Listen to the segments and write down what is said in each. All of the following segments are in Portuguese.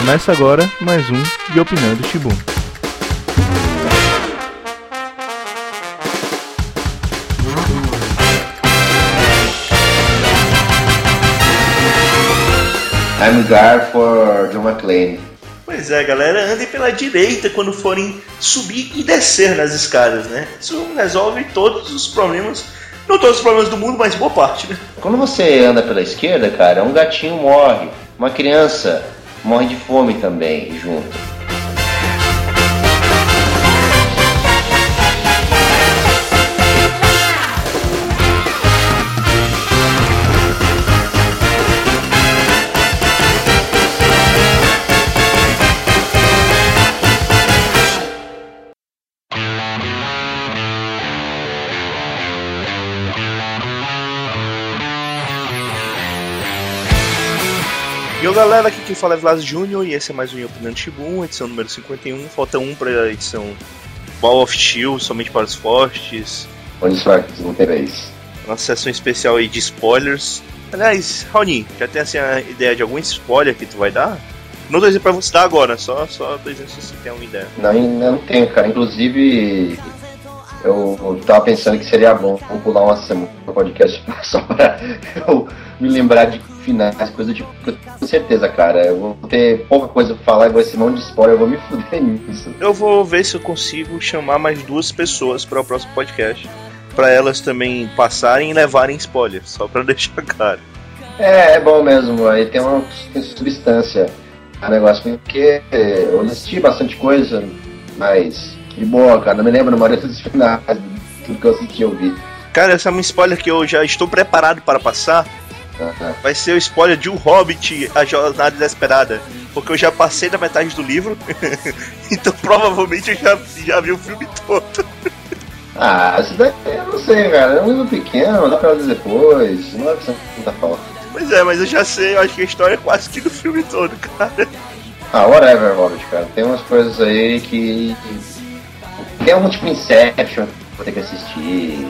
Começa agora mais um de Opinando Shibun. I'm Gar for John McClane. Pois é, galera, andem pela direita quando forem subir e descer nas escadas, né? Isso resolve todos os problemas, não todos os problemas do mundo, mas boa parte, né? Quando você anda pela esquerda, cara, um gatinho morre, uma criança morre de fome também, junto. E o galera, aqui quem fala é Vlas Jr. e esse é mais um Opinando Shibun, edição número 51. Falta um para a edição Ball of Steel, somente para os fortes. Onde os fracos não tem vez. Nossa sessão especial aí de spoilers. Aliás, Raoni, já tem assim a ideia de algum spoiler que tu vai dar? Não tô dizendo pra você dar agora, só tô dizendo se você tem alguma ideia. Não tenho, cara. Inclusive, eu tava pensando que seria bom pular uma semana no podcast só pra eu me lembrar de finais, coisa tipo, eu tenho certeza, cara, eu vou ter pouca coisa pra falar e vai ser um monte de spoiler, eu vou me fuder nisso. Eu vou ver se eu consigo chamar mais duas pessoas para o próximo podcast, pra elas também passarem e levarem spoilers, só pra deixar claro. É bom mesmo, aí tem substância o negócio, porque eu assisti bastante coisa, mas de boa, cara, não me lembro na maioria dos finais, tudo que eu assisti eu vi. Cara, essa é uma spoiler que eu já estou preparado para passar. Vai ser o spoiler de O Hobbit, A Jornada Inesperada, porque eu já passei da metade do livro. Então provavelmente eu já vi o filme todo. Isso daí eu não sei, cara, é um livro pequeno, dá pra ver depois, não é que você não tá falando. Pois é, mas eu já sei, eu acho que a história é quase que do filme todo, cara. Whatever, Hobbit, cara, tem umas coisas aí que tem algum tipo Inception que vou ter que assistir,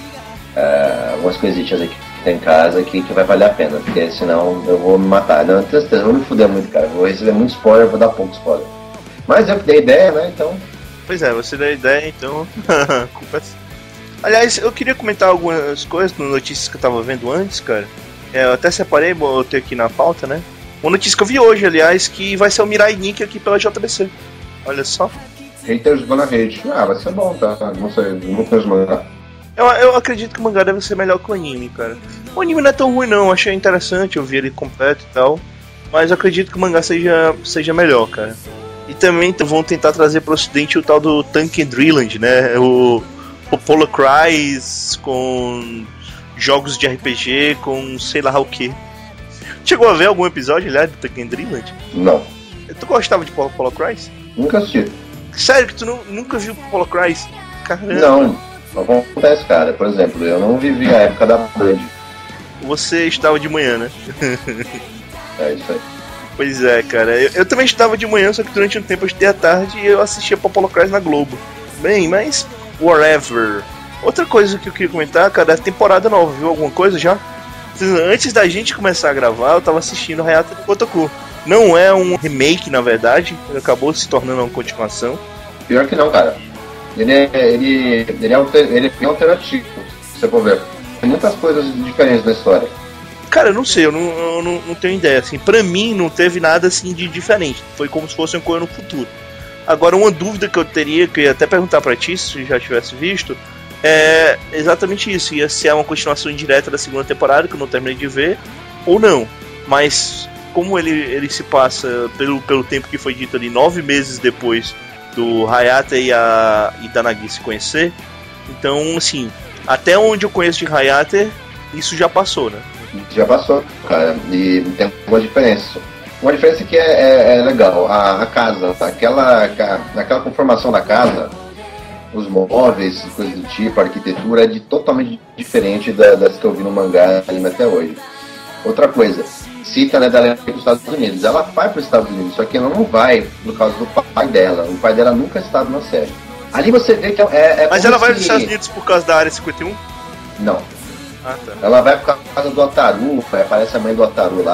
algumas coisitas aqui em casa que vai valer a pena, porque senão eu vou me matar. Não, eu vou me fuder muito, cara. Vou receber muito spoiler, vou dar pouco spoiler. Mas eu que dei ideia, né? Então. Pois é, você deu ideia, então. Culpa é... Aliás, eu queria comentar algumas coisas nas notícias que eu tava vendo antes, cara. Eu até separei, botei aqui na pauta, né? Uma notícia que eu vi hoje, aliás, que vai ser o Mirai Nikki aqui pela JBC. Olha só. Haters gonna hate. Vai ser bom, tá? Não sei, não conheço mangá. Eu acredito que o mangá deve ser melhor que o anime, cara. O anime não é tão ruim não, achei interessante, eu vi ele completo e tal. Mas eu acredito que o mangá seja melhor, cara. E também vão tentar trazer pro ocidente o tal do Tank and Dreamland, né? O Polo Cries com jogos de RPG, com sei lá o que. Chegou a ver algum episódio, aliás, do Tank and Dreamland? Não. Tu gostava de Polo Cries? Nunca assisti. Sério que tu nunca viu Polo Cries? Caramba. Não acontece, cara. Por exemplo, eu não vivi a época da Band. Você estava de manhã, né? É isso aí. Pois é, cara. Eu também estava de manhã, só que durante um tempo eu estudei à tarde e eu assistia Polo Cries na Globo. Bem, mas whatever. Outra coisa que eu queria comentar, cara, é a temporada nova. Viu alguma coisa já? Antes da gente começar a gravar, eu tava assistindo Hayate no Gotoku. Não é um remake, na verdade. Acabou se tornando uma continuação. Pior que não, cara. Ele é alternativo, se você for ver. Tem muitas coisas diferentes na história. Cara, eu não sei, eu não tenho ideia. Assim, pra mim, não teve nada assim de diferente. Foi como se fosse uma coisa no futuro. Agora, uma dúvida que eu teria, que eu ia até perguntar pra ti, se já tivesse visto, é exatamente isso. Ia ser uma continuação indireta da segunda temporada, que eu não terminei de ver, ou não. Mas, como ele se passa pelo tempo que foi dito ali, 9 meses depois do Hayate e da Nagi se conhecer, então, assim, até onde eu conheço de Hayate, isso já passou, né? Já passou, cara, e tem uma diferença. Uma diferença que é legal, a casa, aquela conformação da casa, os móveis, coisas do tipo, a arquitetura é totalmente diferente das que eu vi no mangá anime até hoje. Outra coisa, cita, né, dela ir para os Estados Unidos. Ela vai para os Estados Unidos, só que ela não vai por causa do pai dela. O pai dela nunca estava na série. Ali você vê que é mas ela vai para os Estados Unidos por causa da Área 51? Não. Ah, tá. Ela vai por causa do Ataru, aparece a mãe do Ataru lá.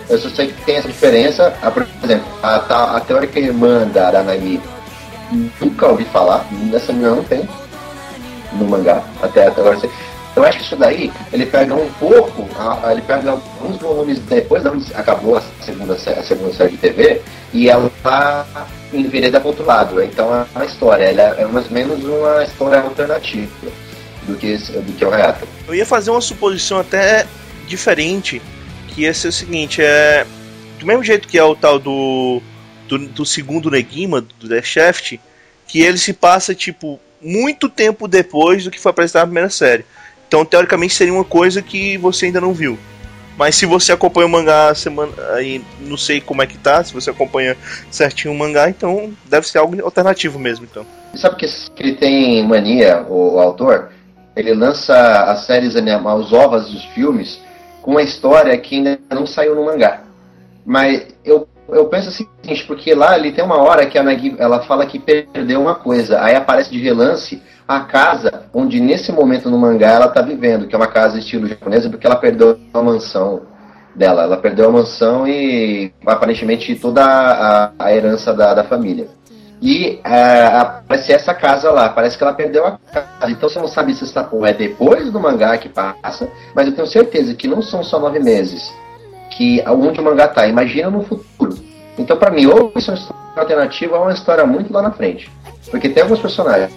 Eu só sei que tem essa diferença. Por exemplo, a teórica irmã da Aranagi, nunca ouvi falar. Dessa menina não tem no mangá. Até agora. Eu acho que isso daí, ele pega um pouco, ele pega alguns volumes depois da onde acabou a segunda série de TV, e ela envereda para o outro lado. Então é uma história, ela é mais ou menos uma história alternativa do que o Hayata. Eu ia fazer uma suposição até diferente, que ia ser o seguinte, do mesmo jeito que é o tal do segundo Negima, do Death Shaft, que ele se passa, tipo, muito tempo depois do que foi apresentado na primeira série. Então, teoricamente, seria uma coisa que você ainda não viu. Mas se você acompanha o mangá aí, não sei como é que tá, se você acompanha certinho o mangá, então deve ser algo alternativo mesmo, então. Sabe que ele tem mania, o autor? Ele lança as séries, os ovos dos filmes, com uma história que ainda não saiu no mangá. Mas eu penso assim, porque lá ele tem uma hora que a Nagi, ela fala que perdeu uma coisa, aí aparece de relance a casa onde nesse momento no mangá ela está vivendo, que é uma casa estilo japonesa, porque ela perdeu a mansão dela. Ela perdeu a mansão e aparentemente toda a herança da família. E aparece essa casa lá, parece que ela perdeu a casa. Então você não sabe se essa porra é depois do mangá que passa, mas eu tenho certeza que não são só 9 meses que onde o mangá tá. Imagina no futuro. Então pra mim, ou isso é uma história alternativa ou uma história muito lá na frente. Porque tem alguns personagens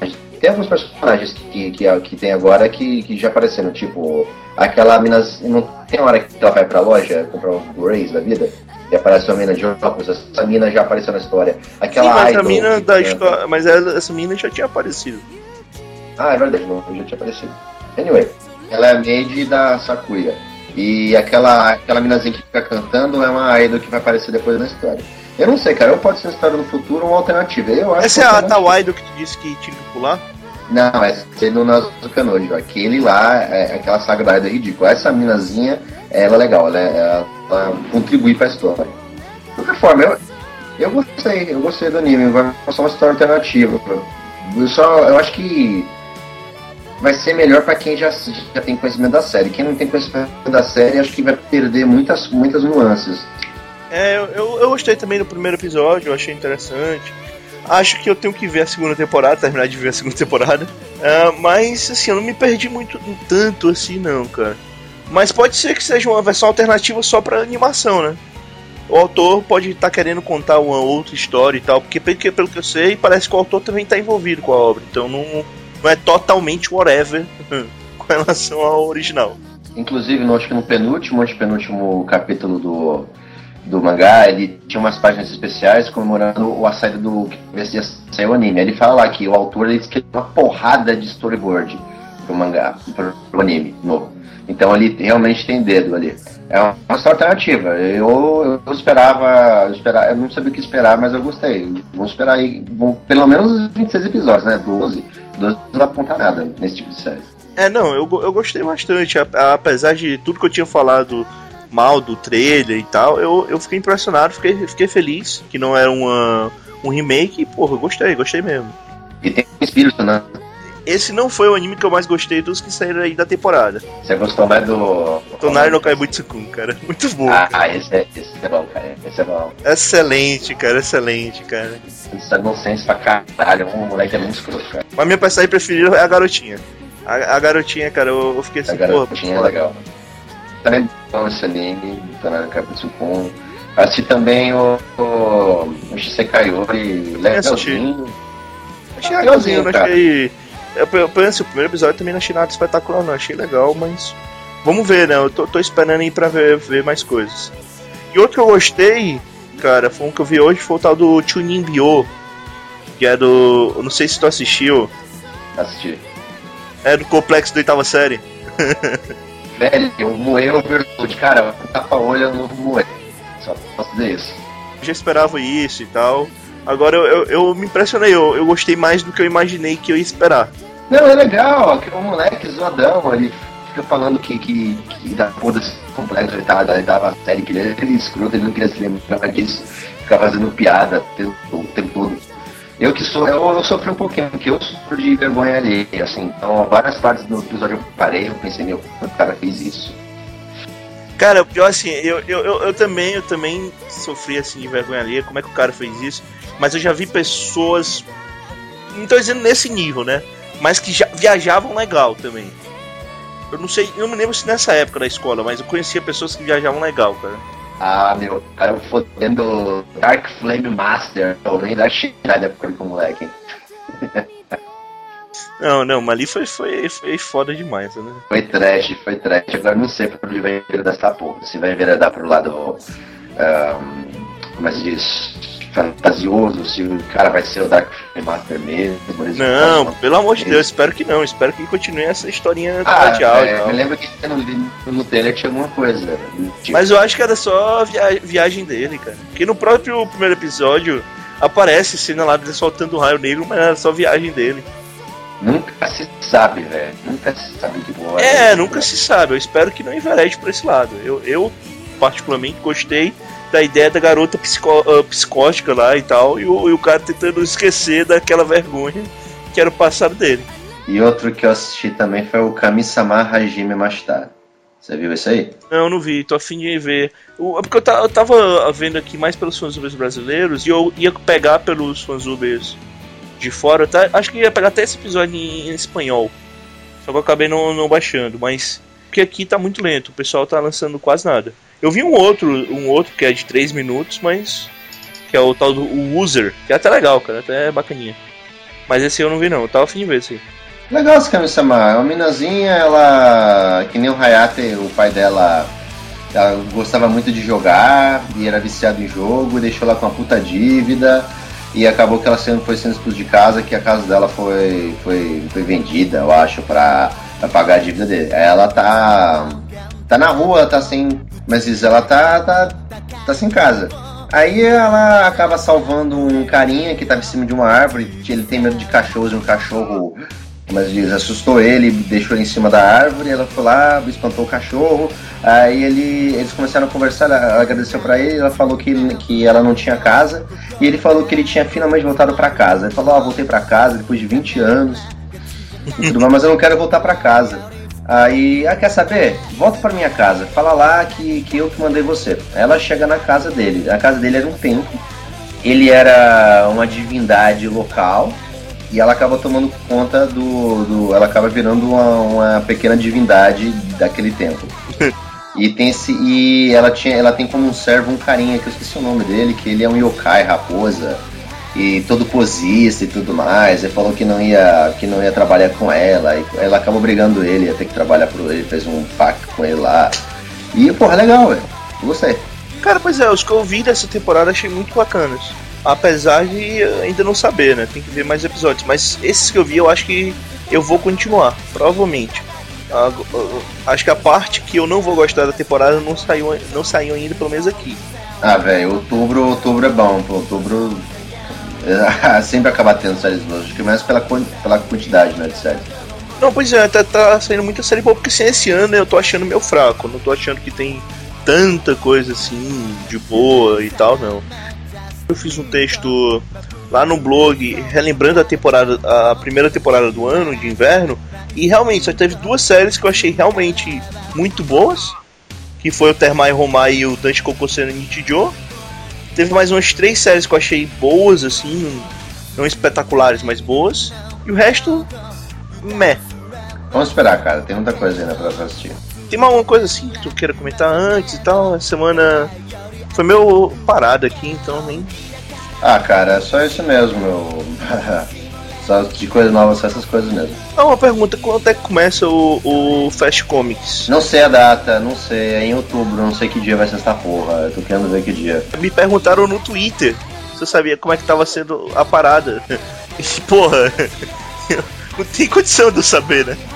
que tem agora que já apareceram, tipo aquela mina, não tem hora que ela vai pra loja comprar uns Blu-rays da vida e aparece uma mina de óculos, essa mina já apareceu na história. Aquela sim, mas idol, a mina da história, mas essa mina já tinha aparecido. Ah, é verdade, não, já tinha aparecido. Anyway, ela é a maid da Sakuya. E aquela minazinha que fica cantando é uma idol que vai aparecer depois na história. Eu não sei, cara, ou pode ser uma história no futuro ou uma alternativa. Eu acho essa é a tal idol que tu disse que tinha que pular? Não, essa é no Nazuka Nojo. Aquele lá, aquela saga da idol é ridícula. Essa minazinha, ela é legal, ela contribui pra história. De qualquer forma, eu gostei do anime, vai ser uma história alternativa. Eu acho que vai ser melhor pra quem já tem conhecimento da série. Quem não tem conhecimento da série, acho que vai perder muitas nuances. Eu gostei também do primeiro episódio, eu achei interessante. Acho que eu tenho que ver a segunda temporada, terminar de ver a segunda temporada. Mas, assim, eu não me perdi tanto assim, não, cara. Mas pode ser que seja uma versão alternativa só pra animação, né? O autor pode estar querendo contar uma outra história e tal, porque pelo que eu sei, parece que o autor também está envolvido com a obra. Então não é totalmente whatever com relação ao original. Inclusive, acho que no penúltimo capítulo do mangá, ele tinha umas páginas especiais comemorando a saída do que ia sair o anime. Ele fala lá que o autor ele escreveu uma porrada de storyboard pro mangá, pro anime novo. Então ele realmente tem dedo ali. É uma história alternativa. Eu esperava, eu não sabia o que esperar, mas eu gostei. Vamos esperar aí, pelo menos 26 episódios, né? 12 não aponta nada nesse tipo de série. Eu gostei bastante, apesar de tudo que eu tinha falado mal do trailer e tal, eu fiquei impressionado, fiquei feliz que não era um remake, e porra, eu gostei mesmo. E tem espírito, né? Esse não foi o anime que eu mais gostei dos que saíram aí da temporada. Você gostou mais do Tonari no Kaibutsu-kun, cara. Muito bom. Esse é bom, cara. Esse é bom. Excelente, cara. Isso é nonsense pra caralho. Um moleque é muito escroto, cara. Mas minha personagem preferida é a garotinha. A garotinha, cara, eu fiquei assim, a garotinha é legal. Também bom esse anime, Tonari no Kaibutsu-kun. Assisti também o Shisekaiori, legalzinho. Achei legalzinho, não achei... Eu penso, o primeiro episódio também não achei nada espetacular, não. Achei legal, mas... Vamos ver, né? Eu tô esperando aí pra ver mais coisas. E outro que eu gostei, cara, foi um que eu vi hoje, foi o tal do Chunin Byo. Que é do... Eu não sei se tu assistiu. Assisti. É do Complexo da 8ª série. Velho, eu moei o virtude. Cara, tapa-olho eu não moei. Só posso dizer isso. Eu já esperava isso e tal. Agora eu me impressionei, eu gostei mais do que eu imaginei que eu ia esperar. Não, é legal, aquele moleque zoadão, ele fica falando que da porra desse complexo, ele dava a série que ele era escroto, ele não queria se lembrar disso, ficar fazendo piada o tempo todo. Eu sofri um pouquinho, porque eu sofro de vergonha alheia, assim, então várias partes do episódio eu parei, eu pensei, meu, o cara fez isso. Cara, pior assim, eu também sofri assim de vergonha alheia, como é que o cara fez isso, mas eu já vi pessoas, não tô dizendo nesse nível, né, mas que já viajavam legal também. Eu não sei, eu não me lembro se nessa época da escola, mas eu conhecia pessoas que viajavam legal, cara. Ah, meu, cara, fodendo Dark Flame Master, eu nem da China da época com o moleque. Não, mas ali foi foda demais, né? Foi trash. Agora não sei pra onde vai enveredar essa porra. Se vai enveredar pro lado, como é que se diz, fantasioso, se o cara vai ser o Dark Flame Master mesmo. Não, pelo amor de Deus, espero que não. Espero que continue essa historinha radial e tal. Eu lembro que no trailer tinha alguma coisa. Mas eu acho que era só viagem dele, cara. Porque no próprio primeiro episódio aparece cena lá dele soltando um raio negro, mas era só viagem dele. Nunca se sabe, velho. Nunca se sabe que boa. Nunca se sabe. Eu espero que não enverede por esse lado. Eu particularmente, gostei da ideia da garota psicótica lá e tal. E o cara tentando esquecer daquela vergonha que era o passado dele. E outro que eu assisti também foi o Kami-sama Hajime Mashita. Você viu isso aí? Não vi. Tô a fim de ver. Porque eu tava vendo aqui mais pelos fansubers brasileiros e eu ia pegar pelos fansubers de fora, tá? Acho que ia pegar até esse episódio em espanhol. Só que eu acabei não baixando, mas porque aqui tá muito lento, o pessoal tá lançando quase nada. Eu vi um outro que é de 3 minutos, mas que é o tal do User, que é até legal, cara, até bacaninha. Mas esse eu não vi não, eu tava a fim de ver esse aí. Legal esse Kami-sama, é uma minazinha, ela, que nem o Hayate, o pai dela, ela gostava muito de jogar e era viciado em jogo, deixou ela com uma puta dívida. E acabou que ela foi sendo expulsa de casa, que a casa dela foi vendida, eu acho, pra pagar a dívida dele. Ela tá na rua, tá sem... Mas ela tá sem casa. Aí ela acaba salvando um carinha que tava em cima de uma árvore, ele tem medo de cachorros, e um cachorro... Mas diz, assustou ele, deixou ele em cima da árvore, ela foi lá, espantou o cachorro, aí eles começaram a conversar, ela agradeceu pra ele, ela falou que ela não tinha casa, e ele falou que ele tinha finalmente voltado pra casa. Ele falou, voltei pra casa depois de 20 anos, e tudo mais, mas eu não quero voltar pra casa. Aí, quer saber? Volta pra minha casa, fala lá que eu que mandei você. Ela chega na casa dele, a casa dele era um templo, ele era uma divindade local, e ela acaba tomando conta ela acaba virando uma pequena divindade daquele templo. E ela tem como um servo um carinha que eu esqueci o nome dele, que ele é um yokai, raposa, e todo posista e tudo mais. Ele falou que não ia trabalhar com ela, e ela acabou brigando ele, ia ter que trabalhar por ele, fez um pacto com ele lá. E porra, legal, velho. Gostei. Cara, pois é, os que eu vi dessa temporada achei muito bacanas. Apesar de ainda não saber, né? Tem que ver mais episódios. Mas esses que eu vi, eu acho que eu vou continuar, provavelmente. Acho que a parte que eu não vou gostar da temporada não saiu ainda, pelo menos aqui. Velho, outubro é bom. Outubro sempre acaba tendo séries boas. Acho que mais pela quantidade, né, de séries. Não, pois é, tá saindo muita série boa, porque assim, esse ano eu tô achando meio fraco. Não tô achando que tem tanta coisa assim, de boa e tal, não. Eu fiz um texto lá no blog relembrando a primeira temporada do ano de inverno, e realmente só teve 2 séries que eu achei realmente muito boas, que foi o Termai Romai e o Dante Kokosei no Nichijou. Teve mais umas 3 séries que eu achei boas, assim, não espetaculares, mas boas, e o resto, meh. Vamos esperar, cara, tem muita coisa ainda pra assistir. Tem mais uma coisa assim que tu queira comentar antes e tal? A semana foi meio parada aqui, então nem... Cara, só isso mesmo, só de coisas novas, só essas coisas mesmo. Uma pergunta, quando é que começa o Fast Comics? Não sei a data, não sei, é em outubro, não sei que dia vai ser essa porra, eu tô querendo ver que dia. Me perguntaram no Twitter se eu sabia como é que tava sendo a parada. E porra, não tem condição de eu saber, né?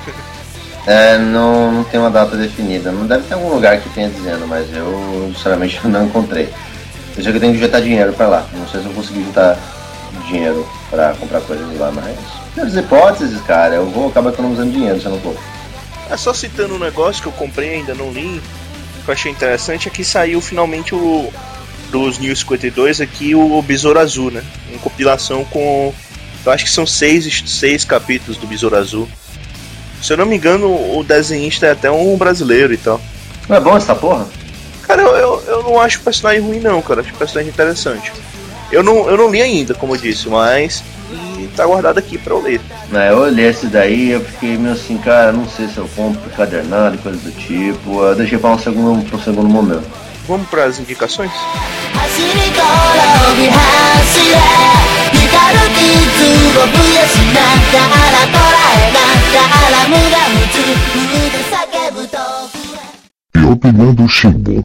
Não tem uma data definida. Não deve ter algum lugar que tenha dizendo, mas eu sinceramente não encontrei. Eu sei que eu tenho que juntar dinheiro pra lá. Não sei se eu consegui juntar dinheiro pra comprar coisas lá, mas nas hipóteses, cara, eu vou acabar economizando dinheiro se eu não for. Só citando um negócio que eu comprei, ainda não li, que eu achei interessante, é que saiu finalmente dos New 52 aqui o Besouro Azul, né? Uma compilação com... eu acho que são 6 capítulos do Besouro Azul. Se eu não me engano, o desenhista é até um brasileiro e tal. Não é bom essa porra? Cara, eu não acho o personagem ruim não, cara. Acho o personagem interessante. Eu não li ainda, como eu disse, mas tá guardado aqui pra eu ler. Eu olhei esse daí eu fiquei meio assim, cara, não sei se eu compro encadernado e coisa do tipo. Eu deixei pra um segundo momento. Vamos pras indicações? E opinando Shimbo.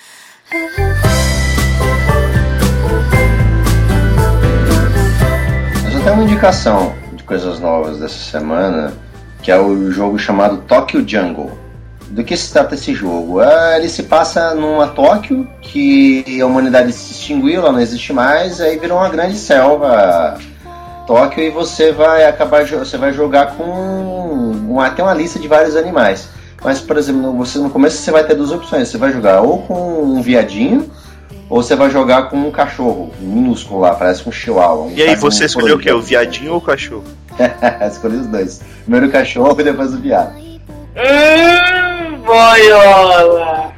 Mas eu tenho uma indicação de coisas novas dessa semana, que é o jogo chamado Tokyo Jungle. Do que se trata esse jogo? Ele se passa numa Tóquio que a humanidade se extinguiu, ela não existe mais, aí virou uma grande selva Tóquio e você vai jogar tem uma lista de vários animais. Mas, por exemplo, no começo você vai ter duas opções. Você vai jogar ou com um viadinho, ou você vai jogar com um cachorro minúsculo lá, parece um chihuahua. E aí, você escolheu o quê? O viadinho ou o cachorro? Escolhi os dois. Primeiro o cachorro e depois o viado. Boiola!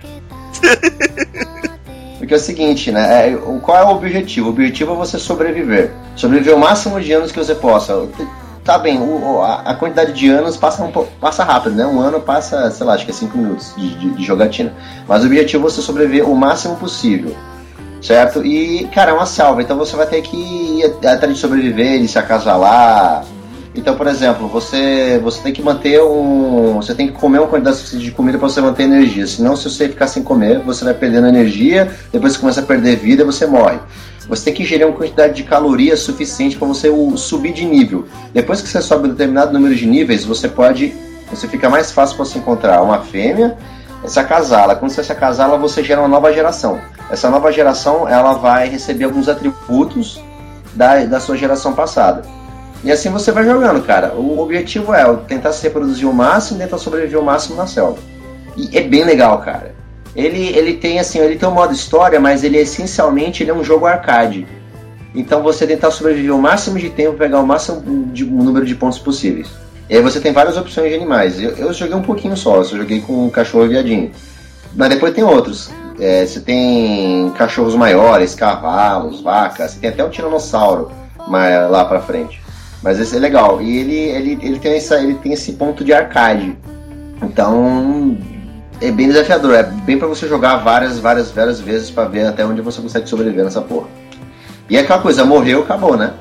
Porque é o seguinte, né? Qual é o objetivo? O objetivo é você sobreviver. Sobreviver o máximo de anos que você possa. Tá bem, a quantidade de anos passa rápido, né? Um ano passa, sei lá, acho que é 5 minutos de jogatina. Mas o objetivo é você sobreviver o máximo possível, certo? E, cara, é uma selva, então você vai ter que ir atrás de sobreviver, de se acasalar. Então, por exemplo, você tem que manter você tem que comer uma quantidade suficiente de comida para você manter energia. Senão, se você ficar sem comer, você vai perdendo energia, depois você começa a perder vida e você morre. Você tem que gerir uma quantidade de calorias suficiente para você subir de nível. Depois que você sobe um determinado número de níveis, você fica mais fácil para você encontrar uma fêmea e se acasá-la. Quando você se acasá-la, você gera uma nova geração. Essa nova geração, ela vai receber alguns atributos da sua geração passada. E assim você vai jogando, cara. O objetivo é tentar se reproduzir o máximo e tentar sobreviver o máximo na selva. E é bem legal, cara. Ele tem um modo história, mas ele essencialmente é um jogo arcade. Então você tentar sobreviver o máximo de tempo, pegar o máximo número de pontos possíveis. E aí você tem várias opções de animais. Eu joguei um pouquinho só, eu joguei com cachorro e viadinho. Mas depois tem outros. Você tem cachorros maiores, cavalos, vacas, você tem até um tiranossauro lá pra frente. Mas esse é legal. E ele tem esse ponto de arcade. Então é bem desafiador, é bem pra você jogar várias vezes pra ver até onde você consegue sobreviver nessa porra. E é aquela coisa, morreu, acabou, né?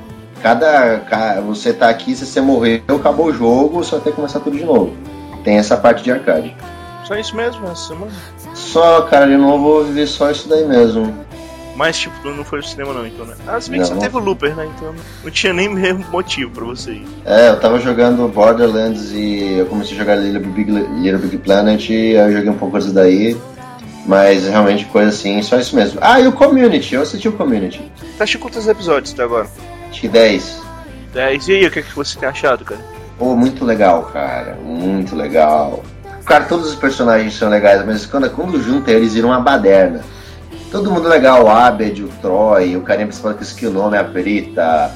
Você tá aqui, se você morreu, acabou o jogo, você vai ter que começar tudo de novo. Tem essa parte de arcade. Só isso mesmo essa semana? Só, cara, de novo vou viver só isso daí mesmo. Mas, tipo, não foi pro cinema não, então, né? Se bem que só teve o Looper, né? Então não tinha nem mesmo motivo pra você ir. Eu tava jogando Borderlands e eu comecei a jogar Little Big Planet e aí eu joguei um pouco disso daí. Mas realmente coisa assim, só isso mesmo. E o Community, eu assisti o Community. Tá achando quantos episódios até agora? Acho que 10. 10, e aí, o que você tem achado, cara? Muito legal, cara, muito legal. Cara, todos os personagens são legais, mas quando junta eles viram uma baderna. Todo mundo legal, o Abed, o Troy, o carinha principal que eu esqueci o nome, a Brita,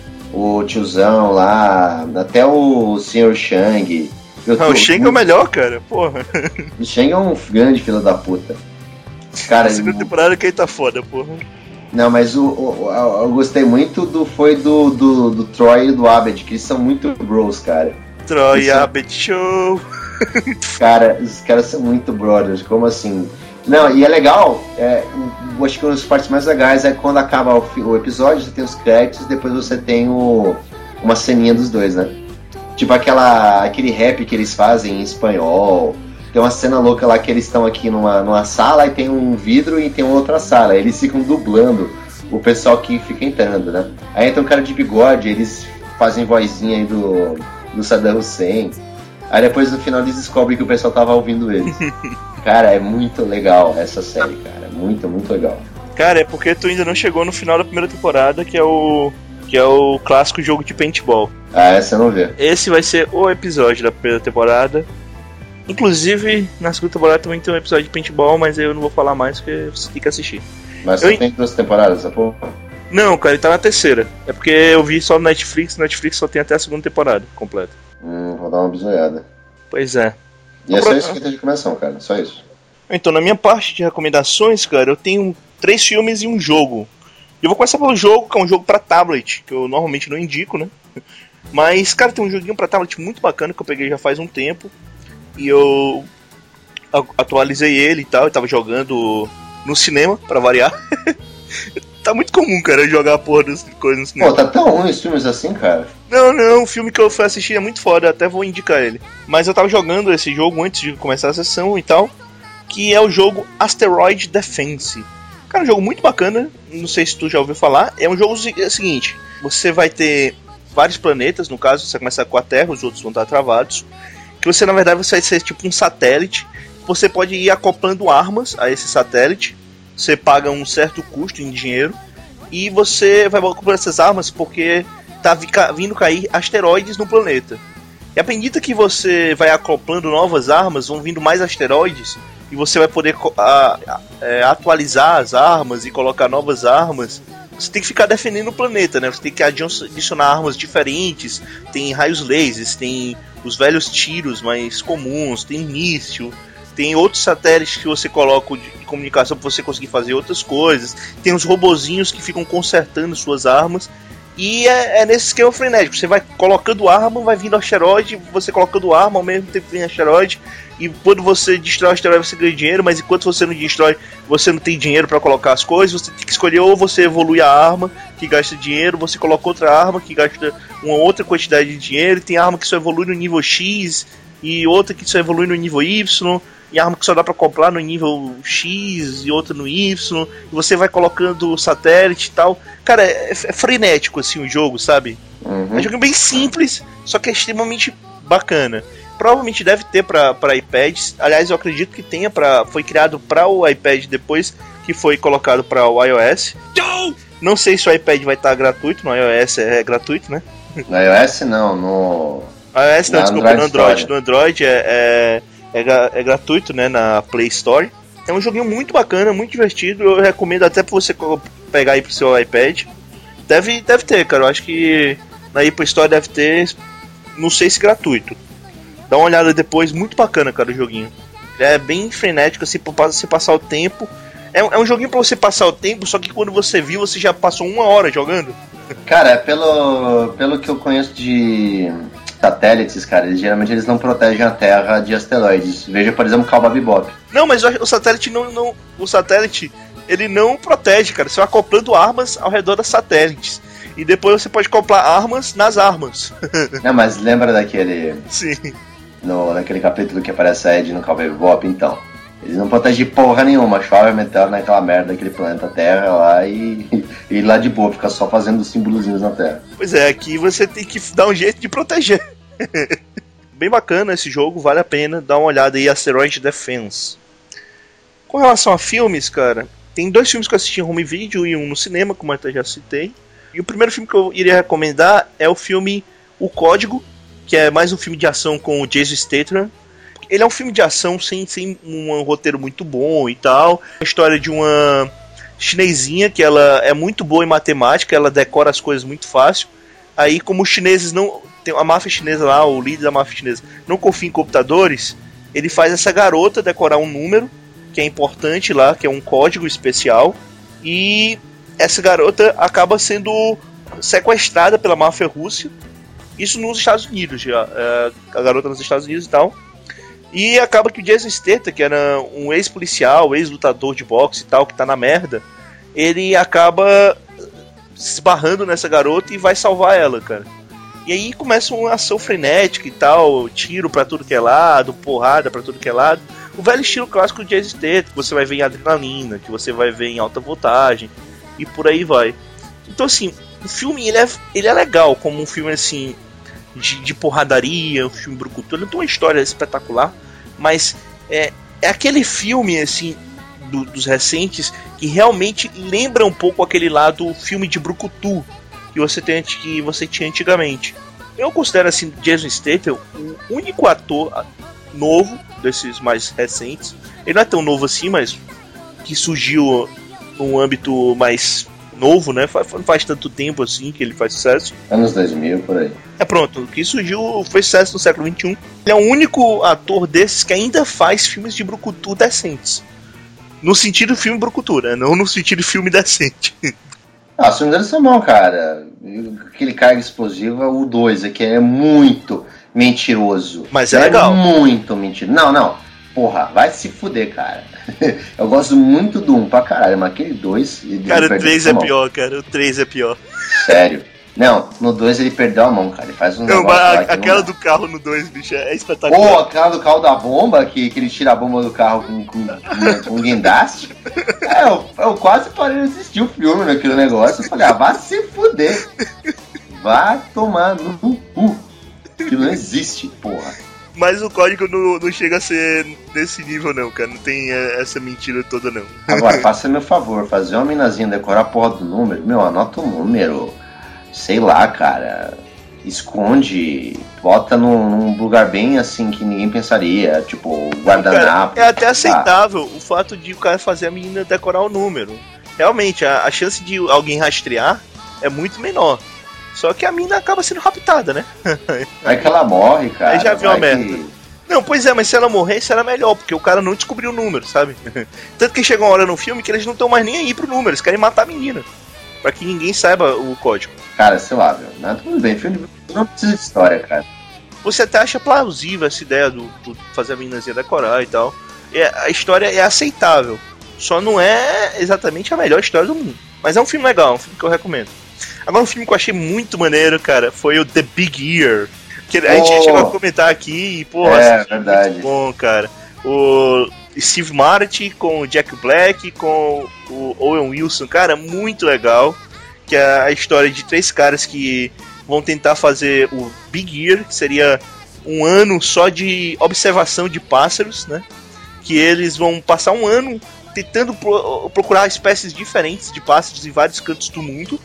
o tiozão lá, até o Sr. Shang. O Shang é o melhor, cara, porra. O Shang é um grande filho da puta. Cara, a segunda temporada que ele tá foda, porra. Não, mas eu gostei muito do Troy e do Abed, que eles são muito bros, cara. Troy e Abed, show! Cara, os caras são muito brothers, como assim? Não, e é legal, eu acho que uma das partes mais legais é quando acaba o episódio, você tem os créditos, depois você tem uma ceninha dos dois, né? Tipo aquele rap que eles fazem em espanhol. Tem uma cena louca lá que eles estão aqui numa sala e tem um vidro e tem uma outra sala. Eles ficam dublando o pessoal que fica entrando, né? Aí tem um cara de bigode, eles fazem vozinha aí do Saddam Hussein. Aí depois no final eles descobrem que o pessoal tava ouvindo eles. Cara, é muito legal essa série, cara. Muito, muito legal. Cara, é porque tu ainda não chegou no final da primeira temporada, que é o clássico jogo de paintball. Essa eu não vi. Esse vai ser o episódio da primeira temporada. Inclusive, na segunda temporada também tem um episódio de paintball, mas eu não vou falar mais porque você tem que assistir. Mas só tem 2 temporadas, essa porra? Não, cara, ele tá na terceira. É porque eu vi só no Netflix só tem até a segunda temporada completa. Vou dar uma bisoiada. Pois é. E é só isso que tem de começar, cara, só isso. Então, na minha parte de recomendações, cara, eu tenho 3 filmes e um jogo. Eu vou começar pelo jogo, que é um jogo pra tablet, que eu normalmente não indico, né? Mas, cara, tem um joguinho pra tablet muito bacana que eu peguei já faz um tempo. E eu atualizei ele e tal, eu tava jogando no cinema, pra variar. Tá muito comum, cara, jogar a porra das coisas no cinema. Pô, tá tão ruim os filmes assim, cara? Não, o filme que eu fui assistir é muito foda, até vou indicar ele. Mas eu tava jogando esse jogo antes de começar a sessão e tal, que é o jogo Asteroid Defense. Cara, um jogo muito bacana, não sei se tu já ouviu falar. É um jogo seguinte, você vai ter vários planetas, no caso, você começa com a Terra, os outros vão estar travados. Que você, na verdade, você vai ser tipo um satélite. Você pode ir acoplando armas a esse satélite. Você paga um certo custo em dinheiro. E você vai acoplando essas armas porque tá vindo cair asteroides no planeta. E à medida que você vai acoplando novas armas, vão vindo mais asteroides. E você vai poder atualizar as armas e colocar novas armas. Você tem que ficar defendendo o planeta, né? Você tem que adicionar armas diferentes. Tem raios lasers, tem os velhos tiros mais comuns, tem míssil. Tem outros satélites que você coloca de comunicação para você conseguir fazer outras coisas. Tem os robozinhos que ficam consertando suas armas. E é nesse esquema frenético. Você vai colocando arma, vai vindo asteroide. Você colocando arma, ao mesmo tempo vem asteroide. E quando você destrói o asteroide, você ganha dinheiro. Mas enquanto você não destrói, você não tem dinheiro para colocar as coisas. Você tem que escolher, ou você evolui a arma, que gasta dinheiro. Você coloca outra arma, que gasta uma outra quantidade de dinheiro. Tem arma que só evolui no nível X. E outra que só evolui no nível Y. E arma que só dá pra comprar no nível X e outra no Y. E você vai colocando satélite e tal. Cara, é frenético assim o jogo, sabe? Uhum. É um jogo bem simples, só que é extremamente bacana. Provavelmente deve ter pra iPads. Aliás, eu acredito que tenha foi criado pra o iPad depois que foi colocado pra o iOS. Não sei se o iPad vai estar gratuito. No iOS é gratuito, né? No iOS não, no iOS não, desculpa, Android no Android. Store. No Android é gratuito, né, na Play Store. É um joguinho muito bacana, muito divertido. Eu recomendo até pra você pegar aí pro seu iPad. Deve ter, cara. Eu acho que na Apple Store deve ter. Não sei se gratuito. Dá uma olhada depois. Muito bacana, cara, o joguinho. É bem frenético, assim, pra você passar o tempo. É um joguinho pra você passar o tempo, só que quando você viu, você já passou 1 hora jogando. Cara, pelo que eu conheço de satélites, cara, geralmente eles não protegem a Terra de asteroides. Veja, por exemplo, Cowboy Bebop. Não, mas o satélite o satélite, ele não protege, cara. Você vai acoplando armas ao redor das satélites. E depois você pode acoplar armas nas armas. Não, mas lembra daquele... Sim. Naquele capítulo que aparece a Ed no Cowboy Bebop, então. Eles não protegem porra nenhuma, chove metal naquela merda daquele planeta Terra lá e lá de boa, fica só fazendo símbolozinhos na Terra. Pois é, aqui você tem que dar um jeito de proteger. Bem bacana esse jogo, vale a pena dar uma olhada aí, Asteroid Defense. Com relação a filmes, cara, tem 2 filmes que eu assisti em home video e um no cinema, como eu até já citei. E o primeiro filme que eu iria recomendar é o filme O Código, que é mais um filme de ação com o Jason Statham. Ele é um filme de ação sem um roteiro muito bom e tal. A história de uma chinesinha que ela é muito boa em matemática, ela decora as coisas muito fácil. Aí, como os chineses não... Tem a máfia chinesa lá, o líder da máfia chinesa, não confia em computadores, ele faz essa garota decorar um número, que é importante lá, que é um código especial. E essa garota acaba sendo sequestrada pela máfia russa. Isso nos Estados Unidos, já. A garota nos Estados Unidos e tal. E acaba que o Jason Statham, que era um ex-policial, ex-lutador de boxe e tal, que tá na merda, ele acaba se esbarrando nessa garota e vai salvar ela, cara. E aí começa uma ação frenética e tal, tiro pra tudo que é lado, porrada pra tudo que é lado. O velho estilo clássico do Jason Statham, que você vai ver em adrenalina, que você vai ver em alta voltagem, e por aí vai. Então assim, o filme ele é legal, como um filme assim... De porradaria, um filme brucutu. Ele não tem uma história espetacular, mas é aquele filme assim dos recentes que realmente lembra um pouco aquele lado filme de brucutu que você tinha antigamente. Eu considero assim Jason Statham o único ator novo desses mais recentes. Ele não é tão novo assim, mas que surgiu num âmbito mais novo, né? Não faz tanto tempo assim que ele faz sucesso. Anos 2000, por aí. Pronto, o que surgiu foi sucesso no século XXI. Ele é o único ator desses que ainda faz filmes de brucutu decentes. No sentido filme brucutu, né? Não no sentido filme decente. Os filmes deles são bons, cara. Aquele Carga Explosiva, o 2 aqui é muito mentiroso. Mas é legal. Muito mentiroso. Não. Porra, vai se fuder, cara. Eu gosto muito do 1 pra caralho, mas aquele 2... Cara, o 3 é pior, cara. O 3 é pior. Sério. Não, no 2 ele perdeu a mão, cara. Ele faz um negócio lá que aquela do carro no 2, bicho, é espetacular. Pô, aquela do carro da bomba, que ele tira a bomba do carro com guindaste. Eu quase parei de assistir o filme naquele negócio. Eu falei, vai se fuder. Vai tomar no cu. Que não existe, porra. Mas o código não chega a ser desse nível, não, cara. Não tem essa mentira toda, não. Agora, faça meu favor, fazer uma minazinha decorar a porra do número. Meu, anota o número. Sei lá, cara. Esconde. Bota num lugar bem assim que ninguém pensaria. Tipo, guardanapo. Cara, é até aceitável o fato de o cara fazer a menina decorar o número. Realmente, a chance de alguém rastrear é muito menor. Só que a mina acaba sendo raptada, né? Vai que ela morre, cara. Aí já viu a merda. Não, pois é, mas se ela morresse era melhor, porque o cara não descobriu o número, sabe? Tanto que chega uma hora no filme que eles não estão mais nem aí pro número, eles querem matar a menina. Pra que ninguém saiba o código. Cara, sei lá, velho. Não, tudo bem, filme não precisa de história, cara. Você até acha plausível essa ideia do fazer a meninazinha decorar e tal. A história é aceitável. Só não é exatamente a melhor história do mundo. Mas é um filme legal, um filme que eu recomendo. Agora um filme que eu achei muito maneiro, cara, foi o The Big Ear. Que a gente chegou a comentar aqui e, porra, é verdade. Muito bom, cara. O Steve Martin com o Jack Black, com o Owen Wilson, cara, muito legal. Que é a história de 3 caras que vão tentar fazer o Big Ear, que seria um ano só de observação de pássaros, né? Que eles vão passar um ano tentando procurar espécies diferentes de pássaros em vários cantos do mundo.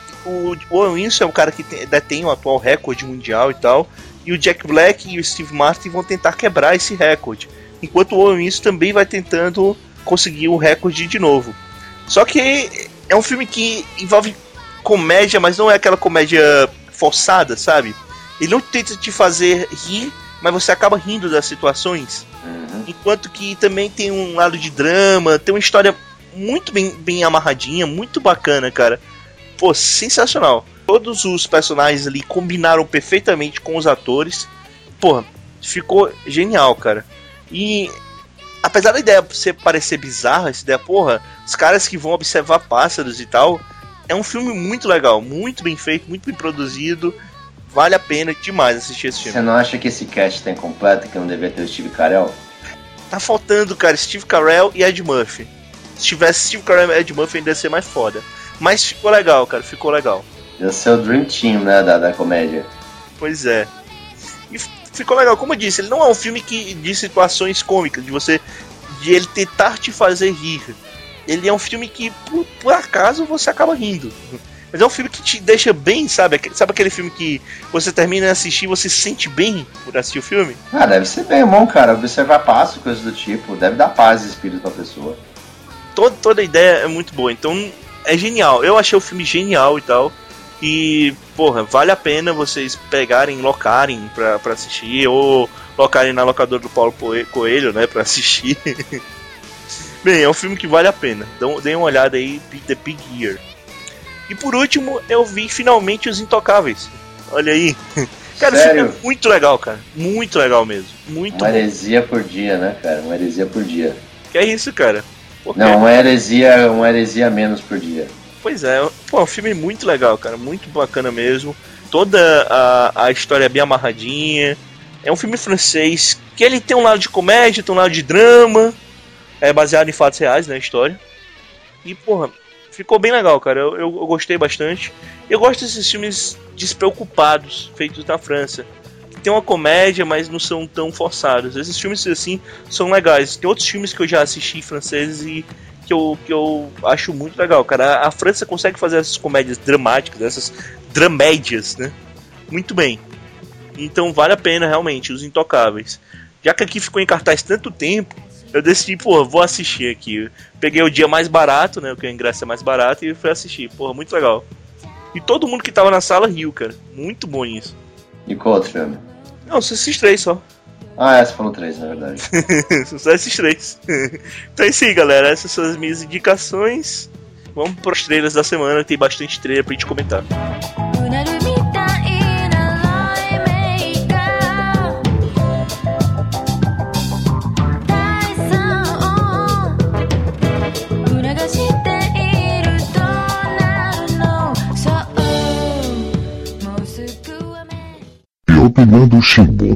O Owen Wilson é o cara que detém o atual recorde mundial e tal. E o Jack Black e o Steve Martin vão tentar quebrar esse recorde. Enquanto o Owen Wilson também vai tentando conseguir o recorde de novo. Só que é um filme que envolve comédia, mas não é aquela comédia forçada, sabe? Ele não tenta te fazer rir, mas você acaba rindo das situações. Enquanto que também tem um lado de drama, tem uma história muito bem amarradinha, muito bacana, cara. Pô, sensacional. Todos os personagens ali combinaram perfeitamente com os atores. Porra, ficou genial, cara. E apesar da ideia parecer bizarra, essa ideia, porra, os caras que vão observar pássaros e tal, é um filme muito legal, muito bem feito, muito bem produzido. Vale a pena demais assistir esse filme. Você não acha que esse cast tá incompleto, que não devia ter o Steve Carell? Tá faltando, cara, Steve Carell e Ed Murphy. Se tivesse Steve Carell e Ed Murphy ainda ia ser mais foda. Mas ficou legal, cara, ficou legal. Ia ser o Dream Team, né, da comédia. Pois é. E ficou legal, como eu disse, ele não é um filme de situações cômicas, de ele tentar te fazer rir. Ele é um filme que, por acaso, você acaba rindo. Mas é um filme que te deixa bem, sabe? Sabe aquele filme que você termina de assistir e você se sente bem por assistir o filme? Ah, deve ser bem bom, cara. Observar passo, coisas do tipo. Deve dar paz e espírito pra pessoa. Toda a ideia é muito boa, então é genial. Eu achei o filme genial e tal. E, porra, vale a pena vocês pegarem, locarem pra assistir. Ou locarem na locadora do Paulo Coelho, né, pra assistir. Bem, é um filme que vale a pena. Deem uma olhada aí, The Big Ear. E por último, eu vi finalmente Os Intocáveis. Olha aí. Cara, Sério? esse filme é muito legal, cara. Muito legal mesmo. Muito Uma heresia por dia, né, cara? Uma heresia por dia. Que é isso, cara? Não, uma heresia menos por dia. Pois é, pô, é um filme muito legal, cara. Muito bacana mesmo. Toda a história é bem amarradinha. É um filme francês que ele tem um lado de comédia, tem um lado de drama. É baseado em fatos reais, né, a história. E, porra, ficou bem legal, cara. Eu gostei bastante. Eu gosto desses filmes despreocupados, feitos na França. Tem uma comédia, mas não são tão forçados. Esses filmes, assim, são legais. Tem outros filmes que eu já assisti franceses e que eu acho muito legal, cara. A França consegue fazer essas comédias dramáticas, essas dramédias, né? Muito bem. Então vale a pena, realmente, Os Intocáveis. Já que aqui ficou em cartaz tanto tempo, eu decidi, pô, vou assistir aqui. Peguei o dia mais barato, né? Porque o ingresso é mais barato, e fui assistir. Porra, muito legal. E todo mundo que tava na sala riu, cara. Muito bom isso. E qual outro filme? Não, esses 3 só. Ah, você falou 3, na verdade. Só esses 3. Então é isso aí, galera. Essas são as minhas indicações. Vamos pros trailers da semana. Tem bastante trailer pra gente comentar. Opinando Chimbo.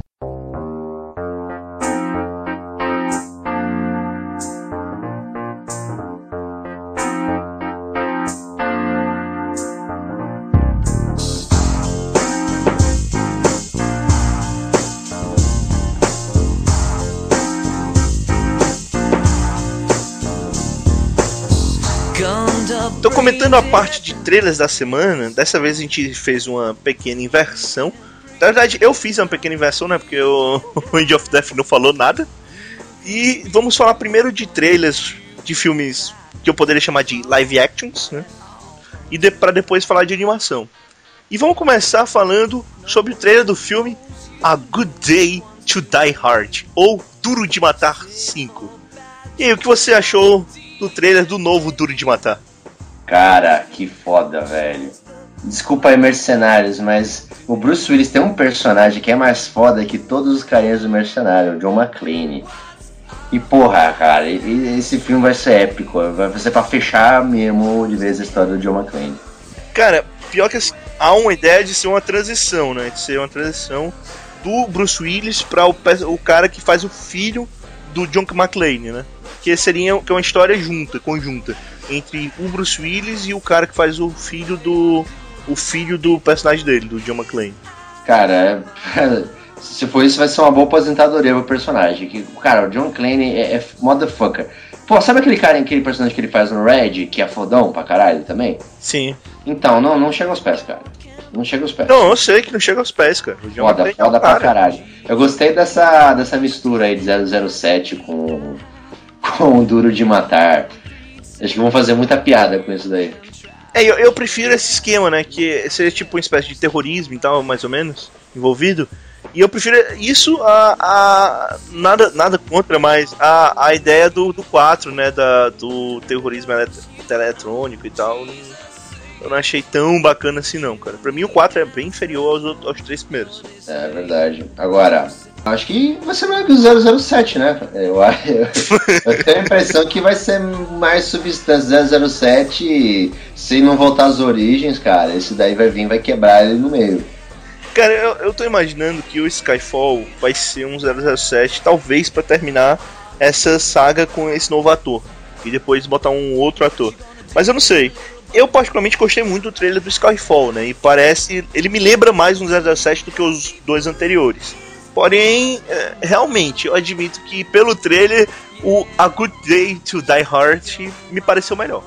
Tô comentando a parte de trailers da semana. Dessa vez a gente fez uma pequena inversão. Na verdade, eu fiz uma pequena inversão, né? Porque o End of Death não falou nada. E vamos falar primeiro de trailers de filmes que eu poderia chamar de live actions, né? E pra depois falar de animação. E vamos começar falando sobre o trailer do filme A Good Day to Die Hard, ou Duro de Matar 5. E aí, o que você achou do trailer do novo Duro de Matar? Cara, que foda, velho. Desculpa aí, Mercenários, mas o Bruce Willis tem um personagem que é mais foda que todos os carinhas do Mercenário, o John McClane. E porra, cara, esse filme vai ser épico. Vai ser pra fechar mesmo de vez a história do John McClane. Cara, pior que assim, há uma ideia de ser uma transição, né? De ser uma transição do Bruce Willis pra o cara que faz o filho do John McClane, né? Que é uma história conjunta, entre o Bruce Willis e o cara que faz o filho do personagem dele, do John McClane. Cara, se for isso, vai ser uma boa aposentadoria pro personagem. Que, cara, o John McClane é motherfucker. Pô, sabe aquele personagem que ele faz no Red, que é fodão pra caralho também? Sim. Então, não chega aos pés, cara. Não chega aos pés. Não, eu sei que não chega aos pés, cara. O John McClane foda pra caralho. Eu gostei dessa mistura aí de 007 com o Duro de Matar. Acho que vão fazer muita piada com isso daí. Eu prefiro esse esquema, né? Que seria tipo uma espécie de terrorismo e tal, mais ou menos, envolvido. E eu prefiro isso a nada contra, mas a ideia do 4, né? Do terrorismo eletrônico e tal. Eu não achei tão bacana assim não, cara. Pra mim o 4 é bem inferior aos 3 primeiros. É verdade. Agora, acho que vai ser melhor que o 007, né? Eu tenho a impressão que vai ser mais substância 007. Se não voltar às origens, cara, esse daí vai quebrar ele no meio. Cara, eu tô imaginando que o Skyfall vai ser um 007, talvez pra terminar essa saga com esse novo ator. E depois botar um outro ator. Mas eu não sei. Eu particularmente gostei muito do trailer do Skyfall, né? E ele me lembra mais um 007 do que os 2 anteriores. Porém, realmente, eu admito que pelo trailer, o A Good Day to Die Hard me pareceu melhor.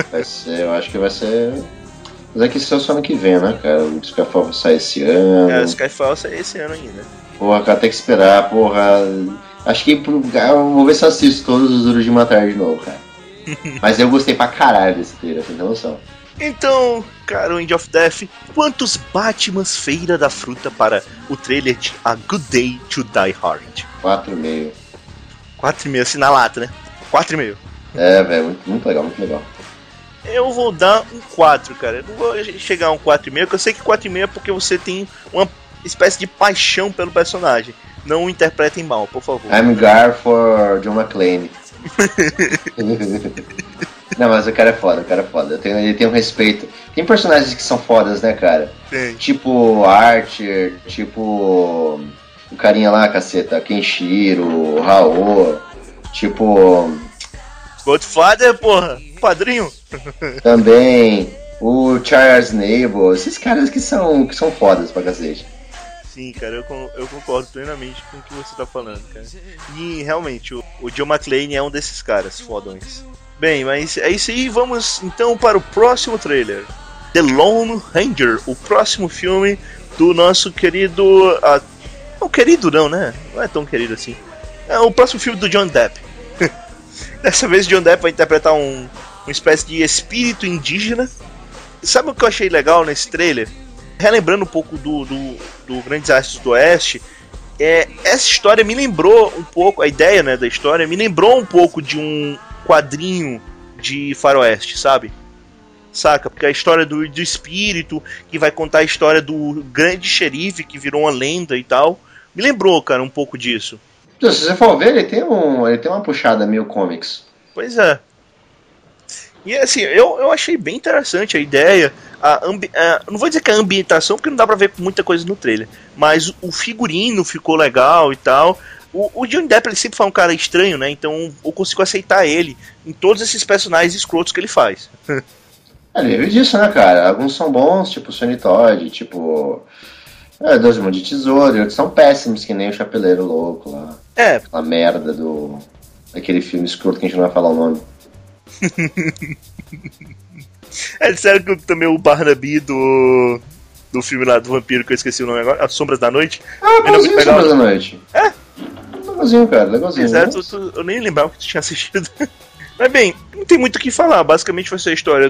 Eu acho que vai ser... Mas é que isso é só ano que vem, né, cara? O Skyfall vai sair esse ano. O Skyfall sai esse ano ainda. Porra, cara, tem que esperar, porra. Acho que eu vou ver se eu assisto todos os Duros de Matar de novo, cara. Mas eu gostei pra caralho desse trailer, você tem noção. Então, cara, o End of Death, quantos Batmans Feira da Fruta para o trailer de A Good Day to Die Hard? 4,5. 4,5, assim na lata, né? 4,5. É, velho, muito legal, muito legal. Eu vou dar um 4, cara. Eu não vou chegar a um 4,5, porque eu sei que 4,5 é porque você tem uma espécie de paixão pelo personagem. Não o interpretem mal, por favor. I'm Gar for John McClane. Não, mas o cara é foda, ele tem um respeito. Tem personagens que são fodas, né, cara? Sim. Tipo Archer, tipo o carinha lá, caceta, Kenshiro, Raul, tipo Godfather, porra, padrinho. Também o Charles Nable, esses caras que são fodas pra cacete. Sim, cara, eu concordo plenamente com o que você tá falando, cara. E realmente, o John McClane é um desses caras fodões. Bem, mas é isso aí, vamos então para o próximo trailer. The Lone Ranger, o próximo filme do nosso querido... não querido não, né? Não é tão querido assim. É o próximo filme do John Depp. Dessa vez John Depp vai interpretar uma espécie de espírito indígena. Sabe o que eu achei legal nesse trailer? Relembrando um pouco do Grandes Astros do Oeste, essa história me lembrou um pouco, a ideia, né, da história me lembrou um pouco de um quadrinho de faroeste, sabe? Saca? Porque a história do espírito, que vai contar a história do grande xerife que virou uma lenda e tal, me lembrou, cara, um pouco disso. Se você for ver, ele tem uma puxada meio comics. Pois é. E assim, eu achei bem interessante a ideia. Não vou dizer que a ambientação, porque não dá pra ver muita coisa no trailer, mas o figurino ficou legal e tal. O Johnny Depp, ele sempre foi um cara estranho, né? Então eu consigo aceitar ele em todos esses personagens escrotos que ele faz. Ele vive disso, né, cara? Alguns são bons, tipo o Sonny Todd, tipo Dois Mãos de Tesouro, e outros são péssimos, que nem o Chapeleiro Louco lá. Aquela merda daquele filme escroto que a gente não vai falar o nome. Disseram que também o Barnaby do filme lá do vampiro, que eu esqueci o nome agora, As Sombras da Noite. Legalzinho, Sombras da Noite. Legalzinho, cara, legalzinho. Exato, eu nem lembrava que tu tinha assistido. Mas bem, não tem muito o que falar. Basicamente vai ser a história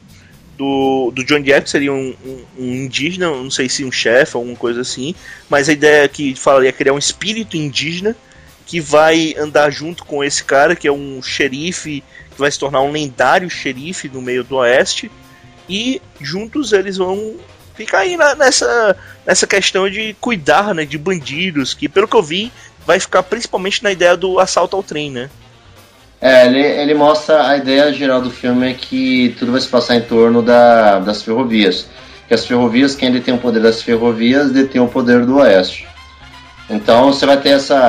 do Johnny Depp, seria um indígena, não sei se um chefe ou alguma coisa assim, mas a ideia é que falaria criar um espírito indígena que vai andar junto com esse cara, que é um xerife, que vai se tornar um lendário xerife no meio do oeste, e juntos eles vão ficar aí nessa questão de cuidar, né, de bandidos, que pelo que eu vi, vai ficar principalmente na ideia do assalto ao trem, né? Ele mostra a ideia geral do filme é que tudo vai se passar em torno das ferrovias. Que as ferrovias, quem detém o poder das ferrovias, detém o poder do oeste. Então você vai ter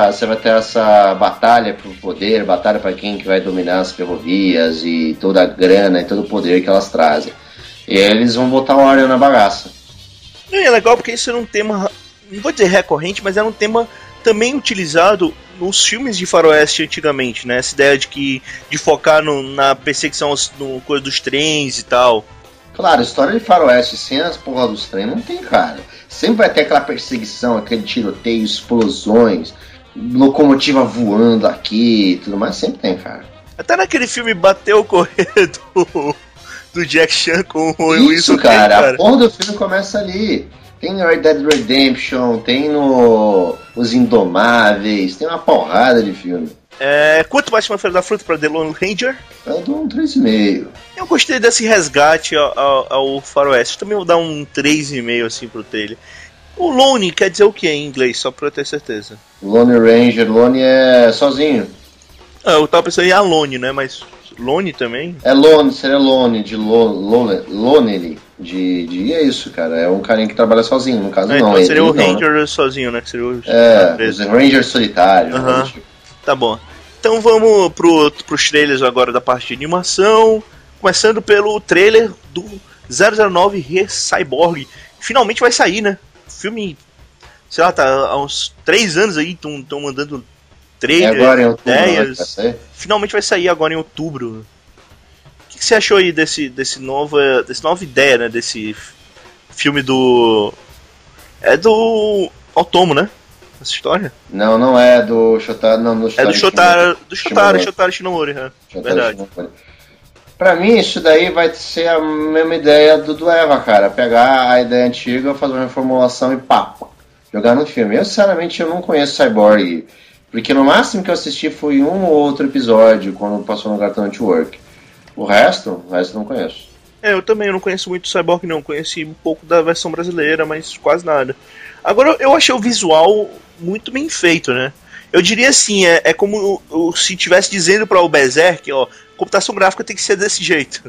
essa batalha por poder, batalha para quem que vai dominar as ferrovias e toda a grana e todo o poder que elas trazem. E aí eles vão botar ordem na bagaça. É legal porque isso era um tema, não vou dizer recorrente, mas era um tema também utilizado nos filmes de faroeste antigamente, né? Essa ideia de focar na perseguição no coisa dos trens e tal. Claro, história de faroeste sem as porra dos trens não tem, cara. Sempre vai ter aquela perseguição, aquele tiroteio, explosões, locomotiva voando aqui e tudo mais, sempre tem, cara. Até naquele filme Bateu o Correio do Jack Chan com o Isso, Wilson cara, a porra do filme começa ali. Tem no Red Dead Redemption, tem no Os Indomáveis, tem uma porrada de filme. Quanto mais uma Feira da Fruta pra The Lone Ranger? Eu dou um 3,5. Eu gostei desse resgate ao faroeste. Também vou dar um 3,5 assim pro trailer. O Lone quer dizer o que em inglês? Só pra eu ter certeza. Lone Ranger, Lone é sozinho. Eu tava pensando em Alone, né? Mas Lone também? Lone, seria Lone, de Lonely. É isso, cara. É um carinha que trabalha sozinho, no caso não. Então seria o não, Ranger, né? sozinho, né? Que seria os Rangers solitários. Uhum. Né? Tá bom. Então vamos pros trailers agora da parte de animação. Começando pelo trailer do 009 Re-Cyborg. Finalmente vai sair, né? O filme, sei lá, tá há uns 3 anos aí, estão mandando trailer, agora em outubro, ideias. Finalmente vai sair agora em outubro. O que você achou aí desse nova ideia, né? Desse filme do... É do Otomo, né? Essa história? Não é do Shotaro, não, do Shotaro Shinomori, verdade. Shinomori. Pra mim, isso daí vai ser a mesma ideia do Eva, cara. Pegar a ideia antiga, fazer uma reformulação e pá, jogar no filme. Eu, sinceramente, eu não conheço Cyborg, porque no máximo que eu assisti foi um ou outro episódio, quando passou no Cartoon Network. O resto eu não conheço. Eu também não conheço muito Cyborg, não. Conheci um pouco da versão brasileira, mas quase nada. Agora, eu achei o visual muito bem feito, né? Eu diria assim, é como se estivesse dizendo para o Berserk, ó, computação gráfica tem que ser desse jeito.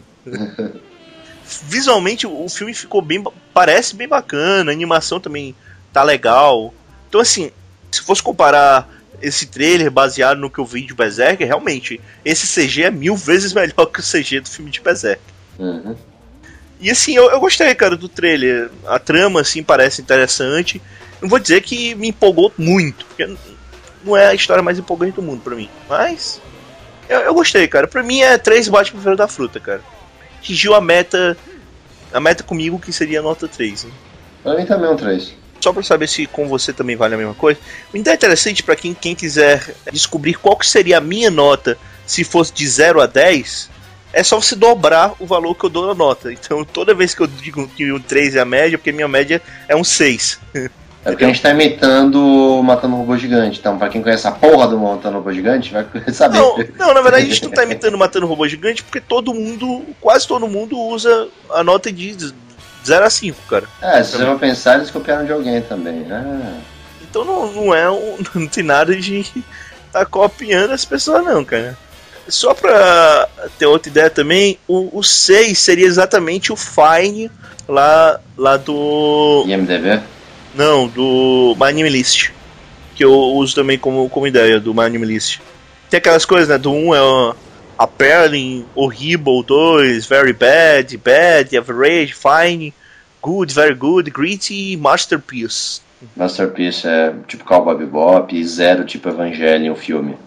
Visualmente, o filme ficou parece bem bacana, a animação também tá legal. Então, assim, se fosse comparar esse trailer baseado no que eu vi de Berserk, realmente, esse CG é 1000 vezes melhor que o CG do filme de Berserk. Uhum. E assim, eu gostei, cara, do trailer. A trama, assim, parece interessante. Não vou dizer que me empolgou muito, porque não é a história mais empolgante do mundo pra mim. Mas eu gostei, cara. Pra mim é 3 Batman Feira da Fruta, cara. Atingiu a meta comigo, que seria a nota 3. Né? Pra mim também é um 3. Só pra saber se com você também vale a mesma coisa. Então é interessante pra quem quiser descobrir qual que seria a minha nota se fosse de 0 a 10, é só você dobrar o valor que eu dou na nota. Então toda vez que eu digo que o 3 é a média, porque minha média é um 6. É porque a gente tá imitando o Matando Robô Gigante. Então, pra quem conhece a porra do Matando Robô Gigante, vai saber. Não, na verdade a gente não tá imitando Matando Robô Gigante, porque quase todo mundo usa a nota de 0 a 5, cara. Se você vai pensar, eles copiaram de alguém também. Então não tem nada de tá copiando as pessoas não, cara. Só pra ter outra ideia também, o 6 seria exatamente o Fine lá do... IMDb? Não, do My Anime List, que eu uso também como ideia do My Anime List. Tem aquelas coisas, né, do 1 é Appalling, Horrible, 2, Very Bad, Bad, Average, Fine, Good, Very Good, Gritty e Masterpiece. Masterpiece é tipo Cowboy Bebop e 0 tipo Evangelion, o filme.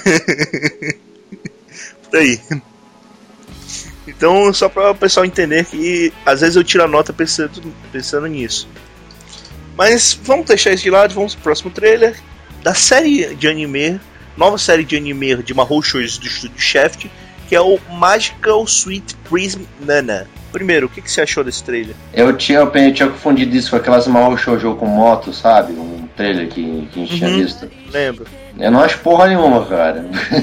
Por aí. Então, só para o pessoal entender que às vezes eu tiro a nota pensando nisso. Mas vamos deixar isso de lado, vamos pro próximo trailer da série de anime, nova série de anime de Mahou Shoujo do estúdio Shaft, que é o Magical Sweet Prism Nana. Primeiro, o que você achou desse trailer? Eu tinha confundido isso com aquelas Mahou Shoujo com moto, sabe? Um trailer que a gente tinha visto. Lembro. Eu não acho porra nenhuma, cara.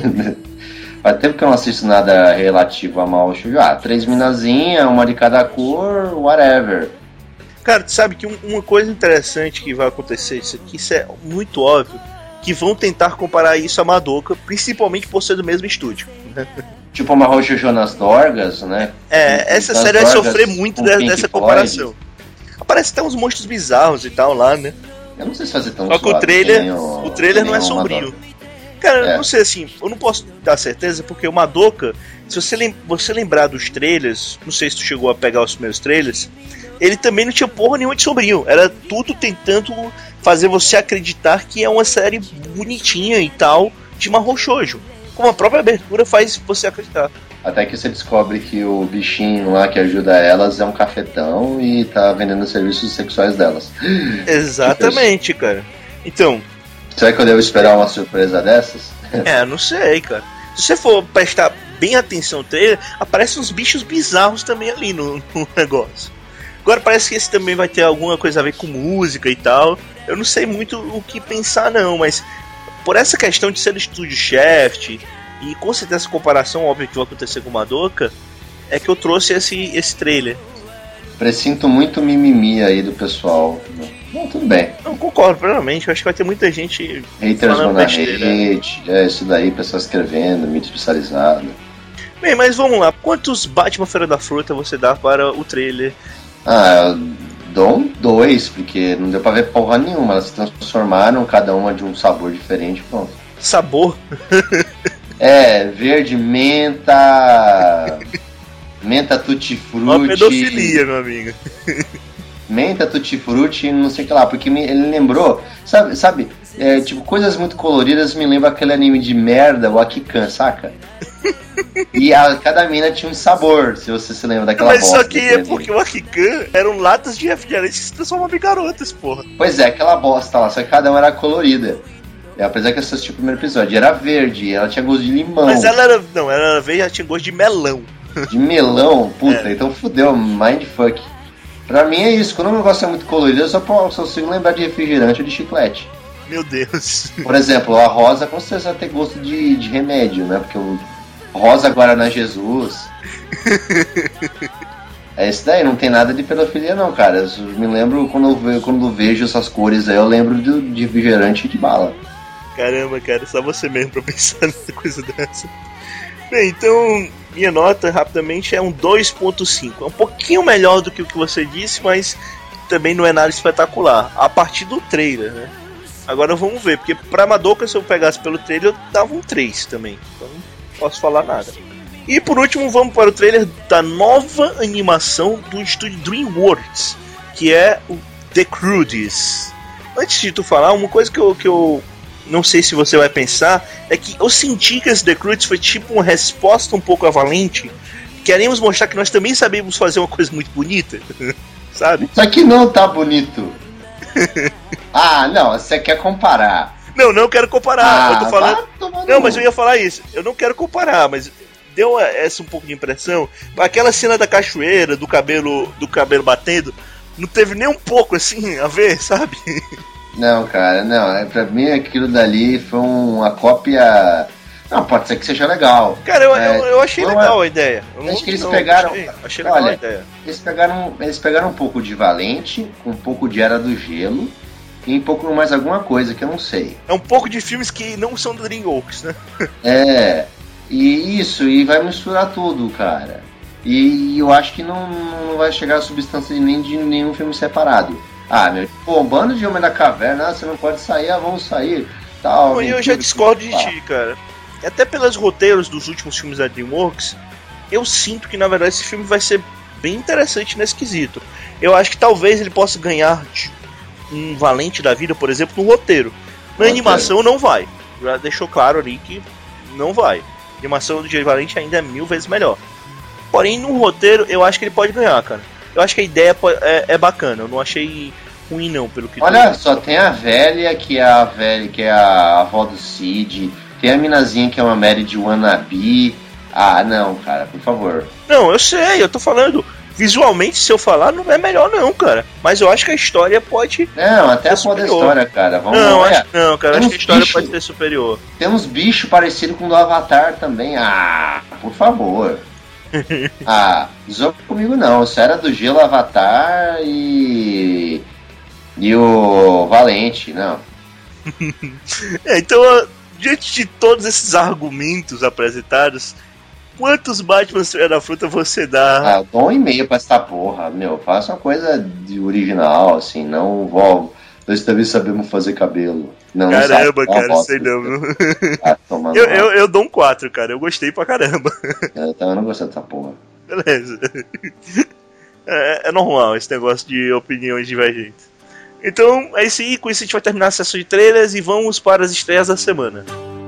Faz tempo que eu não assisto nada relativo a Mahou Shoujo. 3 minazinhas, uma de cada cor, whatever. Cara, tu sabe que uma coisa interessante que vai acontecer isso é muito óbvio, que vão tentar comparar isso a Madoka, principalmente por ser do mesmo estúdio. Tipo uma Mahou Shoujo nas Dorgas, né? Essa série vai sofrer muito dessa comparação. Aparece até uns monstros bizarros e tal lá, né? Eu não sei se fazer tão só que o trailer não é sombrio. Cara, eu não sei assim, eu não posso dar certeza, porque o Madoka, se você lembrar dos trailers, não sei se tu chegou a pegar os primeiros trailers, ele também não tinha porra nenhuma de sombrio. Era tudo tentando fazer você acreditar que é uma série bonitinha e tal, de Mahou Shoujo. Como a própria abertura faz você acreditar. Até que você descobre que o bichinho lá que ajuda elas é um cafetão e tá vendendo os serviços sexuais delas. Exatamente, cara. Então... será que eu devo esperar uma surpresa dessas? Não sei, cara. Se você for prestar bem atenção no trailer, aparecem uns bichos bizarros também ali no negócio. Agora parece que esse também vai ter alguma coisa a ver com música e tal. Eu não sei muito o que pensar não, mas por essa questão de ser do estúdio Shaft, e com certeza essa comparação óbvia que vai acontecer com Madoka, é que eu trouxe esse trailer. Presinto muito mimimi aí do pessoal. Não, tudo bem. Não, concordo plenamente, eu acho que vai ter muita gente haters falando besteira. Isso daí, pessoal escrevendo, mídia especializada. Bem, mas vamos lá, quantos Batman Feira da Fruta você dá para o trailer? Eu dou 2, porque não deu pra ver porra nenhuma. Elas se transformaram, cada uma de um sabor diferente, pronto. Sabor? Verde, menta, menta tutti-frutti. Uma pedofilia, meu amigo. Menta tutti-frutti, não sei o que lá, porque ele lembrou, sabe tipo, coisas muito coloridas me lembram aquele anime de merda, o Akikan, saca? E cada mina tinha um sabor, se você se lembra daquela bosta. Mas só que é porque o Akikan eram latas de refrigerante que se transformavam em garotas, porra. Pois é, aquela bosta lá, só que cada uma era colorida. Apesar que eu assisti o primeiro episódio, era verde, ela tinha gosto de limão. Mas ela era verde, ela tinha gosto de melão. De melão? Puta, então fudeu, mindfuck. Pra mim é isso, quando o negócio é muito colorido, eu só consigo lembrar de refrigerante ou de chiclete. Meu Deus. Por exemplo, a rosa com certeza vai ter gosto de remédio, né? Porque o rosa Guaraná Jesus. É isso daí, não tem nada de pedofilia não, cara. Eu me lembro, quando eu vejo essas cores aí, eu lembro de refrigerante e de bala. Caramba, cara, só você mesmo pra pensar nessa coisa dessa. Bem, então, minha nota, rapidamente, é um 2.5. É um pouquinho melhor do que o que você disse, mas também não é nada espetacular. A partir do trailer, né? Agora vamos ver, porque pra Madoka, se eu pegasse pelo trailer, eu dava um 3 também. Então não posso falar nada. E por último, vamos para o trailer da nova animação do estúdio DreamWorks, que é o The Croods. Antes de tu falar, uma coisa que eu não sei se você vai pensar é que eu senti que esse The Croods foi tipo uma resposta um pouco avalente. Queremos mostrar que nós também sabemos fazer uma coisa muito bonita, sabe? Isso aqui não tá bonito. Não, você quer comparar. Não quero comparar. Eu tô falando. Não, mas eu ia falar isso. Eu não quero comparar, mas deu essa um pouco de impressão. Aquela cena da cachoeira, do cabelo batendo, não teve nem um pouco assim a ver, sabe? Não, cara, não. Pra mim aquilo dali foi uma cópia. Não, pode ser que seja legal. Cara, eu achei legal a ideia. Acho que eles pegaram. Achei legal a ideia. Eles pegaram um pouco de Valente, um pouco de Era do Gelo e um pouco mais alguma coisa que eu não sei. É um pouco de filmes que não são do DreamWorks, né? E vai misturar tudo, cara. E eu acho que não vai chegar a substância nem de nenhum filme separado. Um bando de Homem da Caverna, você não pode sair, vamos sair. Tal, eu já discordo de ti, cara. Até pelos roteiros dos últimos filmes da DreamWorks, eu sinto que na verdade esse filme vai ser bem interessante nesse quesito. Eu acho que talvez ele possa ganhar um Valente da vida, por exemplo, no roteiro. Na animação não vai. Já deixou claro ali que não vai. A animação do Jay Valente ainda é 1000 vezes melhor. Porém, no roteiro, eu acho que ele pode ganhar, cara. Eu acho que a ideia é bacana. Eu não achei ruim, não, pelo que... Olha, só tem a velha, que é a avó do Cid. Tem a minazinha, que é uma Mary de Wannabe. Não, cara, por favor. Não, eu sei, eu tô falando... Visualmente, se eu falar, não é melhor não, cara. Mas eu acho que a história pode... Não, até a foda da história, cara. Não, cara, acho que a história pode ser superior. Tem uns bichos parecidos com o do Avatar também. Por favor. Zoa comigo não. Isso era do Gelo, Avatar e o Valente, não. Então, diante de todos esses argumentos apresentados, quantos Batman Estrela da Fruta você dá? Eu dou 1,5 pra essa porra, meu. Faça uma coisa de original, assim, não vou. Nós também sabemos fazer cabelo. Não, caramba, não cara, sei não. Eu dou um 4, cara. Eu gostei pra caramba. Eu também não gostei dessa porra. Beleza. É normal esse negócio de opiniões divergentes. Então, é isso aí. Com isso a gente vai terminar a sessão de trailers e vamos para as estreias da semana.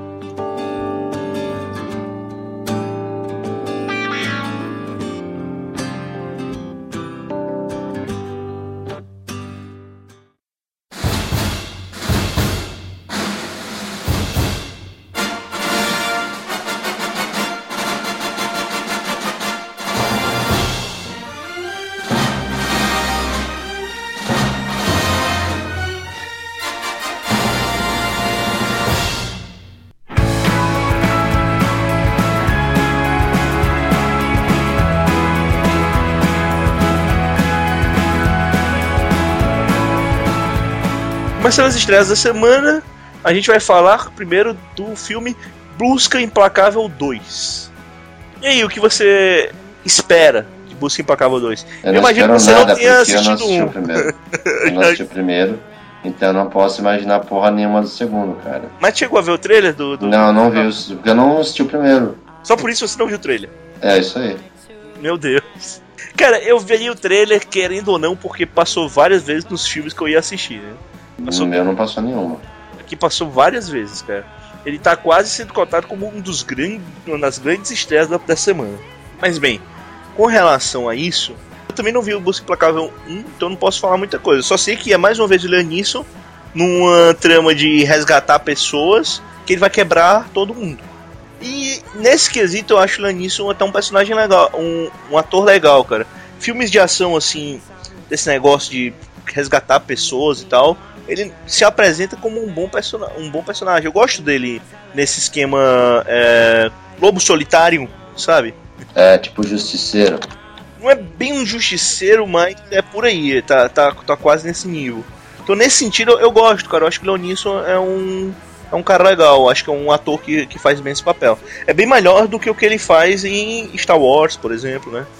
Começando as estreias da semana, a gente vai falar primeiro do filme Busca Implacável 2. E aí, o que você espera de Busca Implacável 2? Eu imagino que você não tenha assistido o primeiro. Eu não assisti o primeiro, então eu não posso imaginar porra nenhuma do segundo, cara. Mas chegou a ver o trailer do... Não vi, porque eu não assisti o primeiro. Só por isso você não viu o trailer? É, isso aí. Meu Deus. Cara, eu vi o trailer querendo ou não, porque passou várias vezes nos filmes que eu ia assistir, né? No meu não passou nenhuma. Aqui passou várias vezes, cara. Ele tá quase sendo cotado como uma das grandes estreias da semana. Mas bem, com relação a isso, eu também não vi o Busca Implacável 1, então não posso falar muita coisa. Só sei que é mais uma vez o Liam Neeson numa trama de resgatar pessoas, que ele vai quebrar todo mundo. E nesse quesito eu acho o Liam Neeson até um personagem legal, um ator legal, cara. Filmes de ação assim, desse negócio de resgatar pessoas e tal, ele se apresenta como um bom personagem. Eu gosto dele nesse esquema lobo solitário, sabe? É, tipo Justiceiro. Não é bem um justiceiro, mas é por aí, tá quase nesse nível. Então nesse sentido eu gosto, cara. Eu acho que o Liam Neeson é um cara legal. Acho que é um ator que faz bem esse papel. É bem melhor do que o que ele faz em Star Wars, por exemplo, né?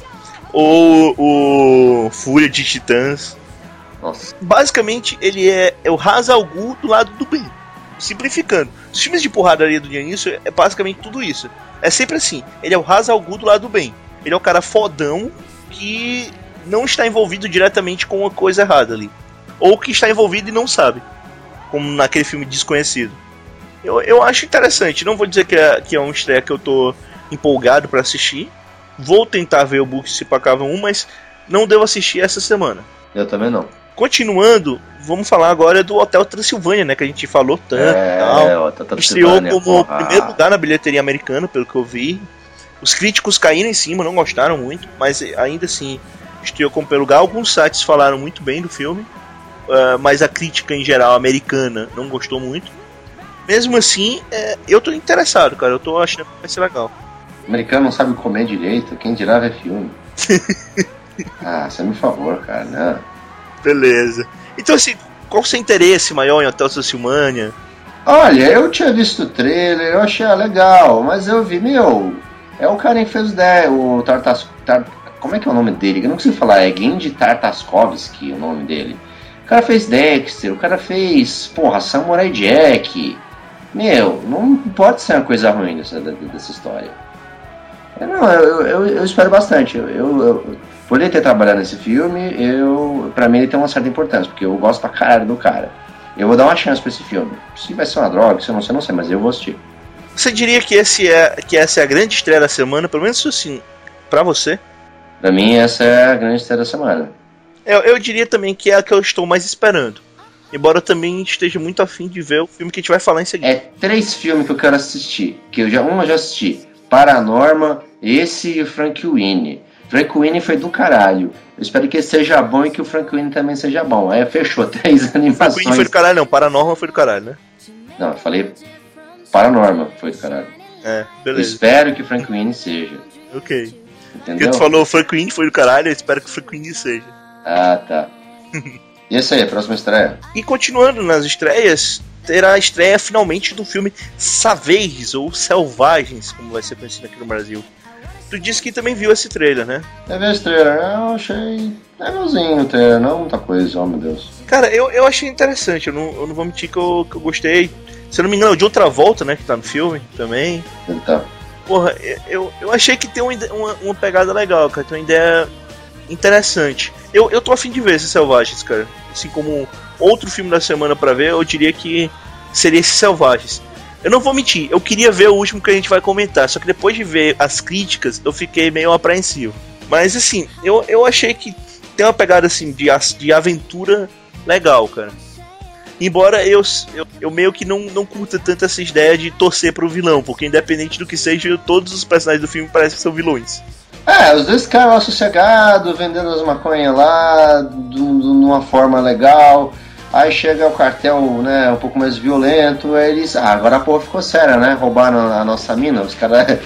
Ou o Fúria de Titãs. Nossa. Basicamente, ele é o Ra's al Ghul do lado do bem. Simplificando. Os filmes de porradaria do Liam Neeson é basicamente tudo isso. É sempre assim. Ele é o Ra's al Ghul do lado do bem. Ele é o cara fodão que não está envolvido diretamente com uma coisa errada ali. Ou que está envolvido e não sabe. Como naquele filme Desconhecido. Eu acho interessante. Não vou dizer que é um estreia que eu tô empolgado para assistir. Vou tentar ver o Busca Implacável 1, mas não devo assistir essa semana. Eu também não. Continuando, vamos falar agora do Hotel Transilvânia, né? Que a gente falou tanto e tal. Hotel Estreou Transilvânia, como porra. primeiro lugar na bilheteria americana, pelo que eu vi. Os críticos caíram em cima, não gostaram muito, mas ainda assim estreou como primeiro lugar. Alguns sites falaram muito bem do filme, mas a crítica em geral americana não gostou muito. Mesmo assim, eu tô interessado, cara. Eu tô achando que vai ser legal. O americano não sabe comer direito, quem dirá ver filme. Você me favor, cara, né? Beleza. Então, assim, qual o seu interesse maior em Hotel Transilvânia? Olha, eu tinha visto o trailer, eu achei legal, mas eu vi, é o cara que fez o como é que é o nome dele? Eu não consigo falar, é Gendy Tartakovsky o nome dele. O cara fez Dexter, o cara fez, Samurai Jack. Não pode ser uma coisa ruim dessa história. Eu espero bastante. Por ele ter trabalhado nesse filme, pra mim ele tem uma certa importância, porque eu gosto pra caralho do cara. Eu vou dar uma chance pra esse filme. Se vai ser uma droga, se eu não sei, mas eu vou assistir. Você diria que essa é a grande estreia da semana, pelo menos assim, pra você? Pra mim, essa é a grande estreia da semana. Eu diria também que é a que eu estou mais esperando. Embora eu também esteja muito afim de ver o filme que a gente vai falar em seguida. 3 filmes que eu quero assistir. Que eu já assisti. Paranorman, esse e o Frank Winnie. Frank Winnie foi do caralho. Eu espero que ele seja bom e que o Frank Winnie também seja bom. Aí fechou 3 animações. Frank Winnie foi do caralho, não. Paranorman foi do caralho, né? Não, eu falei Paranorman foi do caralho. Beleza. Eu espero que o Frank Winnie seja. Ok. Entendeu? Porque tu falou Frank Winnie foi do caralho, eu espero que o Frank Winnie seja. Tá. E essa aí, a próxima estreia? E continuando nas estreias, terá a estreia finalmente do filme Savages, ou Selvagens, como vai ser conhecido aqui no Brasil. Tu disse que também viu esse trailer, né? Eu vi esse trailer, eu achei legalzinho o trailer, não muita coisa, oh meu Deus. Cara, eu achei interessante, eu não vou mentir que eu gostei. Se eu não me engano, é o John Travolta, né, que tá no filme também. Ele tá. Porra, eu achei que tem uma pegada legal, cara, tem uma ideia interessante. Eu tô a fim de ver esses Selvagens, cara. Assim como outro filme da semana pra ver, eu diria que seria esses Selvagens. Eu não vou mentir, eu queria ver o último que a gente vai comentar, só que depois de ver as críticas, eu fiquei meio apreensivo. Mas assim, eu achei que tem uma pegada assim de aventura legal, cara. Embora eu meio que não curta tanto essa ideia de torcer pro vilão, porque independente do que seja, todos os personagens do filme parecem que são vilões. Os dois caras lá sossegados, vendendo as maconhas lá, de uma forma legal. Aí chega o cartel, né, um pouco mais violento, aí eles, agora a porra ficou séria, né, roubaram a nossa mina, os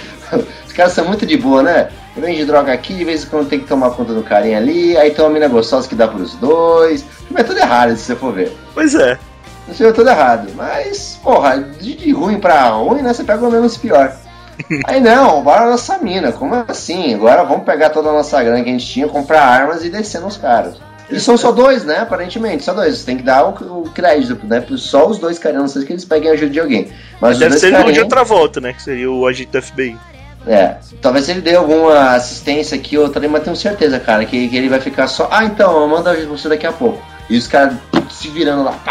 caras são muito de boa, né, vende droga aqui, de vez em quando tem que tomar conta do carinha ali, aí tem uma mina gostosa que dá pros dois, é tudo errado se você for ver. Pois é. Isso é tudo errado, mas, porra, de ruim pra ruim, né, você pega o menos pior. Aí não, roubaram a nossa mina, como assim? Agora vamos pegar toda a nossa grana que a gente tinha, comprar armas e descer nos caras. Eles são só 2, né? Aparentemente, só 2. Você tem que dar o crédito, né? Só os 2 carinhas, não sei que eles peguem a ajuda de alguém. Mas deve ser carinhas... o de outra volta, né? Que seria o agente do FBI. Talvez ele dê alguma assistência aqui ou outra ali, mas tenho certeza, cara, que ele vai ficar só. Então, eu mando ajuda você daqui a pouco. E os caras se virando lá.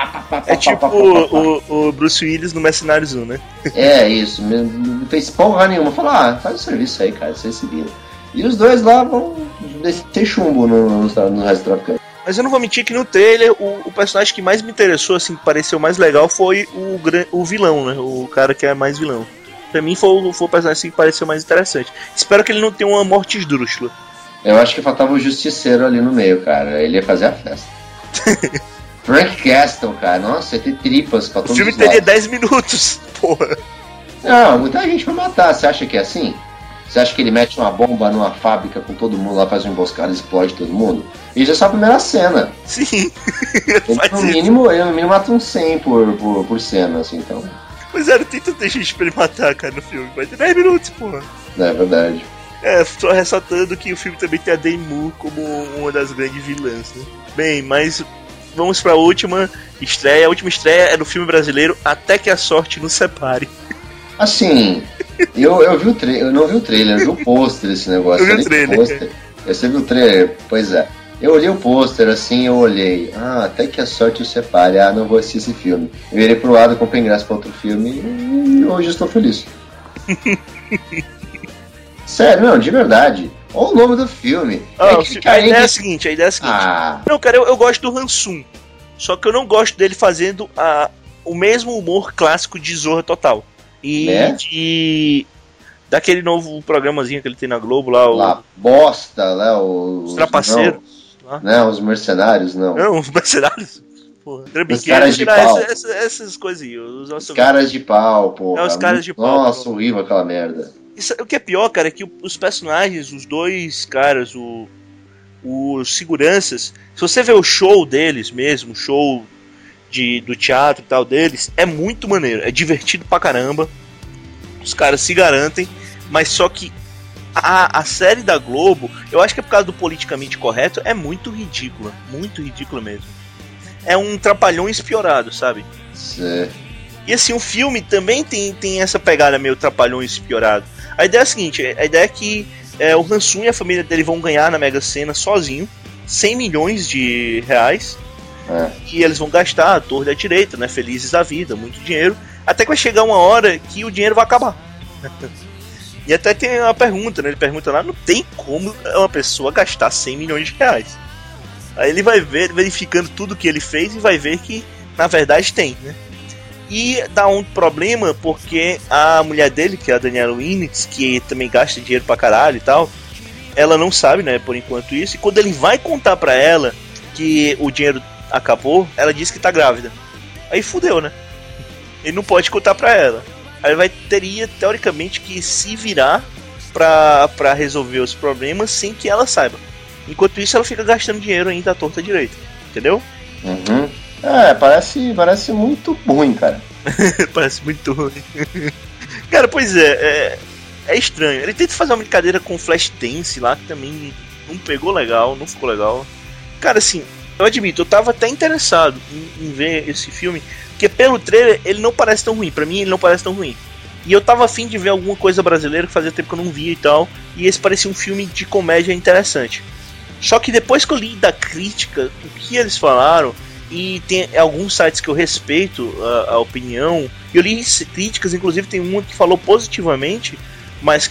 O Bruce Willis no Mercenários 1, né? Isso. Não fez porra nenhuma. Falou, faz o serviço aí, cara, você se vira. E os dois lá vão descer chumbo no resto do traficante. Mas eu não vou mentir que no trailer o personagem que mais me interessou, assim, que pareceu mais legal foi o vilão, né? O cara que é mais vilão. Pra mim foi o personagem assim, que pareceu mais interessante. Espero que ele não tenha uma morte esdrúxula. Eu acho que faltava o Justiceiro ali no meio, cara. Ele ia fazer a festa. Frank Castle, cara. Nossa, ia ter tripas pra todos os lados. O filme teria 10 minutos, porra. Não, muita gente vai matar. Você acha que é assim? Você acha que ele mete uma bomba numa fábrica com todo mundo lá, faz uma emboscada e explode todo mundo? Isso é só a primeira cena. Sim. Ele no mínimo mata uns 100 por cena, assim, então. Pois é, não tem tanta gente pra ele matar, cara, no filme. Vai ter 10 minutos, porra. É verdade. Só ressaltando que o filme também tem a Demi Moore como uma das grandes vilãs, né? Bem, mas vamos pra última estreia. A última estreia é do filme brasileiro Até que a Sorte Nos Separe. Assim, eu vi o trailer, eu não vi o trailer, eu vi o pôster desse negócio. Eu vi o trailer. Você viu o trailer? Pois é. Eu olhei o pôster assim, eu olhei. Até que a sorte os separe. Não vou assistir esse filme. Eu virei pro lado, comprei ingresso pra outro filme e hoje eu estou feliz. Sério, não, de verdade. Olha o nome do filme. A ideia é a seguinte. Não, cara, eu gosto do Hansum. Só que eu não gosto dele fazendo o mesmo humor clássico de Zorra Total. E daquele novo programazinho que ele tem na Globo lá. Bosta, né? Os Trapaceiros. Não, os mercenários, não. Não, os mercenários. Porra, os caras de pau. Essas coisas aí. Os caras de pau, porra. Os caras de pau. Nossa, horrível aquela merda. O que é pior, cara, é que os personagens, os dois caras, os seguranças, se você vê o show deles mesmo, o show do teatro e tal deles, é muito maneiro, é divertido pra caramba, os caras se garantem, mas só que a série da Globo, eu acho que é por causa do politicamente correto, é muito ridícula mesmo. É um Trapalhões piorado, sabe? Sim. E assim, o filme também tem essa pegada meio Trapalhões piorado. A ideia é a seguinte, a ideia é que o Hansum e a família dele vão ganhar na Mega Sena sozinho 100 milhões de reais. E eles vão gastar à torre da direita, né? Felizes da vida, muito dinheiro. Até que vai chegar uma hora que o dinheiro vai acabar. E até tem uma pergunta, né? Ele pergunta lá, não tem como uma pessoa gastar 100 milhões de reais. Aí ele vai ver, verificando tudo que ele fez, e vai ver que, na verdade, tem, né? E dá um problema porque a mulher dele, que é a Daniela Winitz, que também gasta dinheiro pra caralho e tal, ela não sabe, né, por enquanto isso. E quando ele vai contar pra ela que o dinheiro acabou, ela diz que tá grávida. Aí fudeu, né? Ele não pode contar pra ela. Aí ele teria, teoricamente, que se virar pra resolver os problemas sem que ela saiba. Enquanto isso, ela fica gastando dinheiro ainda à torta direita. Entendeu? Uhum. Parece muito ruim, cara. Parece muito ruim. Cara, pois é estranho. Ele tenta fazer uma brincadeira com Flashdance lá, que também não pegou legal, não ficou legal. Cara, assim, eu admito, eu tava até interessado em ver esse filme, porque pelo trailer ele não parece tão ruim. Pra mim, ele não parece tão ruim. E eu tava afim de ver alguma coisa brasileira que fazia tempo que eu não via e tal. E esse parecia um filme de comédia interessante. Só que depois que eu li da crítica, o que eles falaram, e tem alguns sites que eu respeito a opinião, eu li críticas, inclusive tem uma que falou positivamente, mas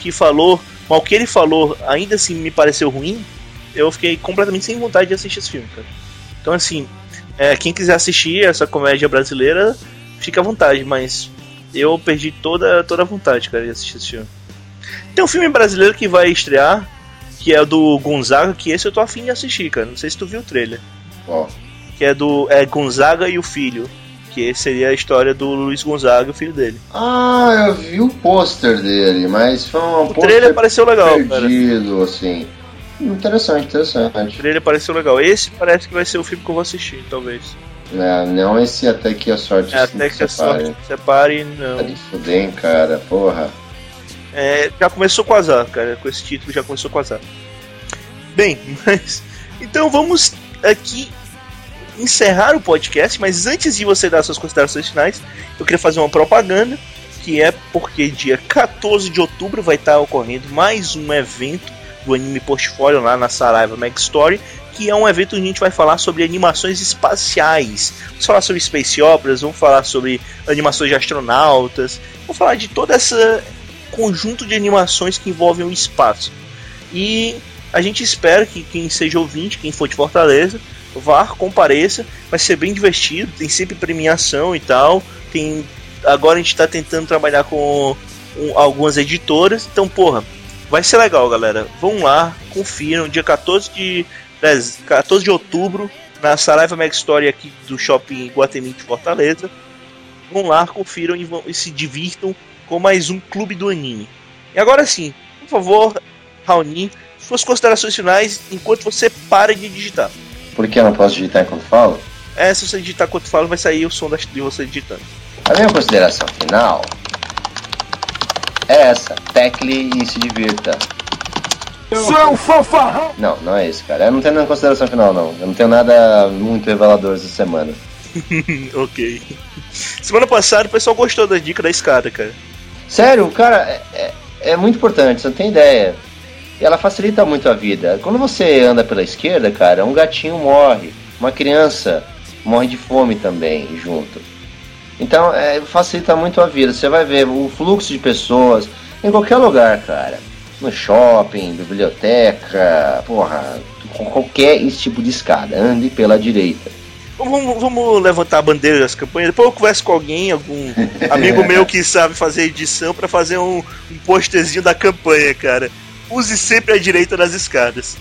o que ele falou ainda assim me pareceu ruim, eu fiquei completamente sem vontade de assistir esse filme, cara. Então assim, quem quiser assistir essa comédia brasileira, fica à vontade, mas eu perdi toda a vontade, cara, de assistir esse filme. Tem um filme brasileiro que vai estrear, que é o do Gonzaga, que esse eu tô afim de assistir, cara, não sei se tu viu o trailer. Que é do Gonzaga e o Filho, que seria a história do Luiz Gonzaga e o filho dele. Ah, eu vi o pôster dele, mas foi um pôster. O trailer pareceu legal, perdido, cara. Assim. Interessante. O trailer pareceu legal. Esse parece que vai ser o filme que eu vou assistir, talvez. Não esse Até Que a Sorte Até que a Sorte se separe, não. Tá de fuder, cara, porra. Já começou com azar, cara. Com esse título já começou com azar. Bem, mas... Então vamos aqui encerrar o podcast, mas antes de você dar suas considerações finais, eu queria fazer uma propaganda, que é porque dia 14 de outubro vai estar ocorrendo mais um evento do Anime Portfólio lá na Saraiva Mag Story, que é um evento onde a gente vai falar sobre animações espaciais. Vamos falar sobre space operas, vamos falar sobre animações de astronautas, vamos falar de todo esse conjunto de animações que envolvem o espaço. E a gente espera que quem seja ouvinte, quem for de Fortaleza, vá, compareça, vai ser bem divertido, tem sempre premiação e tal, agora a gente tá tentando trabalhar com algumas editoras, então porra, vai ser legal, galera, vão lá, confiram, dia 14 de outubro, na Saraiva Mag Story aqui do Shopping Guatemi de Fortaleza, vão lá, confiram e se divirtam com mais um Clube do Anime. E agora sim, por favor, Raoni, suas considerações finais enquanto você para de digitar. Por que eu não posso digitar enquanto falo? Se você digitar enquanto falo, vai sair o som de você digitando. A minha consideração final é essa: tecle e se divirta. Seu fanfarrão! Não é isso, cara. Eu não tenho nenhuma consideração final, não. Eu não tenho nada muito revelador essa semana. Ok. Semana passada o pessoal gostou da dica da escada, cara. Sério, cara, é muito importante, você não tem ideia. E ela facilita muito a vida. Quando você anda pela esquerda, cara, um gatinho morre, uma criança morre de fome também junto. Então facilita muito a vida. Você vai ver o fluxo de pessoas em qualquer lugar, cara. no shopping, biblioteca, porra, qualquer esse tipo de escada, ande pela direita. Vamos levantar a bandeira das campanhas. Depois eu converso com alguém, algum amigo meu que sabe fazer edição, pra fazer um posterzinho da campanha, cara. Use sempre a direita das escadas.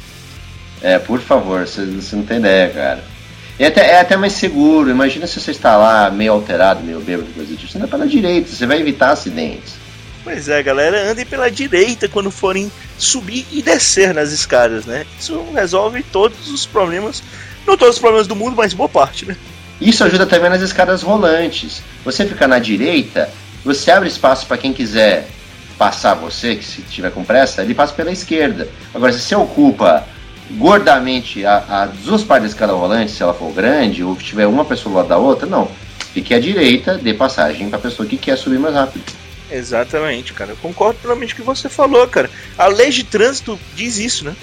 Por favor, você não tem ideia, cara. É até mais seguro. Imagina se você está lá meio alterado, meio bêbado, coisa do tipo. Você anda pela direita, você vai evitar acidentes. Pois é, galera, andem pela direita quando forem subir e descer nas escadas, né? Isso resolve todos os problemas. Não todos os problemas do mundo, mas boa parte, né? Isso ajuda também nas escadas rolantes. Você ficar na direita, você abre espaço para quem quiser passar você, que se tiver com pressa, ele passa pela esquerda. Agora, se você ocupa gordamente as duas partes da escada rolante, se ela for grande, ou tiver uma pessoa do lado da outra, não. Fique à direita, dê passagem para a pessoa que quer subir mais rápido. Exatamente, cara. Eu concordo plenamente com o que você falou, cara. A lei de trânsito diz isso, né?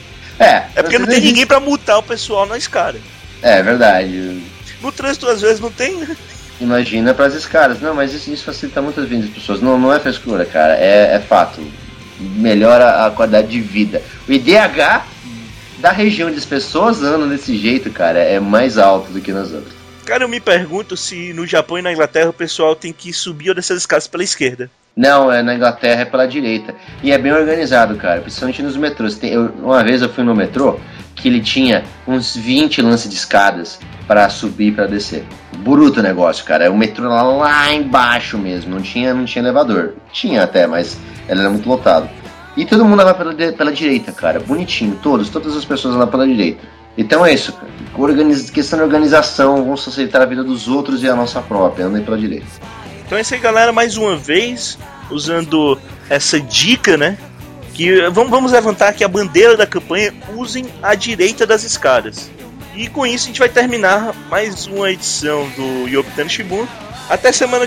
É porque não tem ninguém pra multar o pessoal na escada. É verdade. No trânsito, às vezes, não tem, né? Imagina pras escadas. Não, mas isso facilita muitas vidas das pessoas. Não é frescura, cara. É fato. Melhora a qualidade de vida. O IDH da região onde as pessoas andam desse jeito, cara, é mais alto do que nas outras. Cara, eu me pergunto se no Japão e na Inglaterra o pessoal tem que subir ou descer as escadas pela esquerda. Não, na Inglaterra é pela direita. E é bem organizado, cara, principalmente nos metrôs. Uma vez eu fui no metrô que ele tinha uns 20 lances de escadas para subir e para descer. Bruto o negócio, cara. O metrô lá embaixo mesmo, não tinha elevador. Tinha até, mas ele era muito lotado. E todo mundo andava pela direita, cara. Bonitinho, todas as pessoas andavam pela direita. Então é isso, cara. Questão de organização, vamos facilitar a vida dos outros e a nossa própria. Andem pela direita. Então é isso aí, galera, mais uma vez, usando essa dica, né? Que vamos levantar aqui a bandeira da campanha, usem a direita das escadas. E com isso a gente vai terminar mais uma edição do Yopitani Shimbun. Até semanas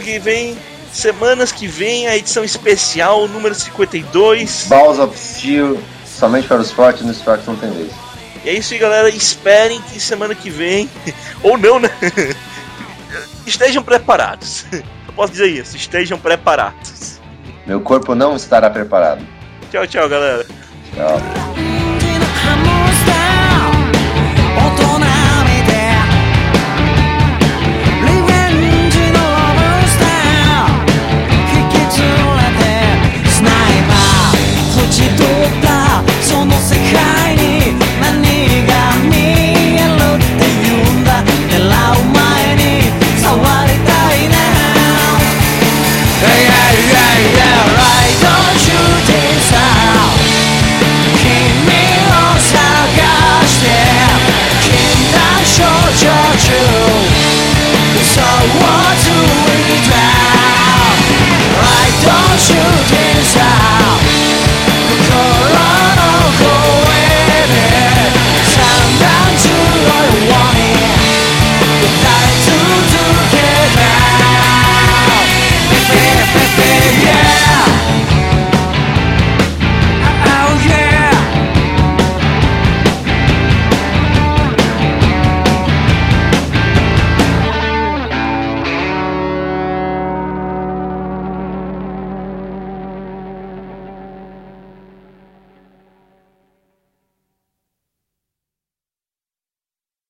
que vem, a edição especial número 52. Balls of Steel, somente para os fortes, nos fracos não tem vez. E é isso aí, galera, esperem que semana que vem, ou não, né? Estejam preparados. Posso dizer isso, estejam preparados. Meu corpo não estará preparado. Tchau, galera. Tchau.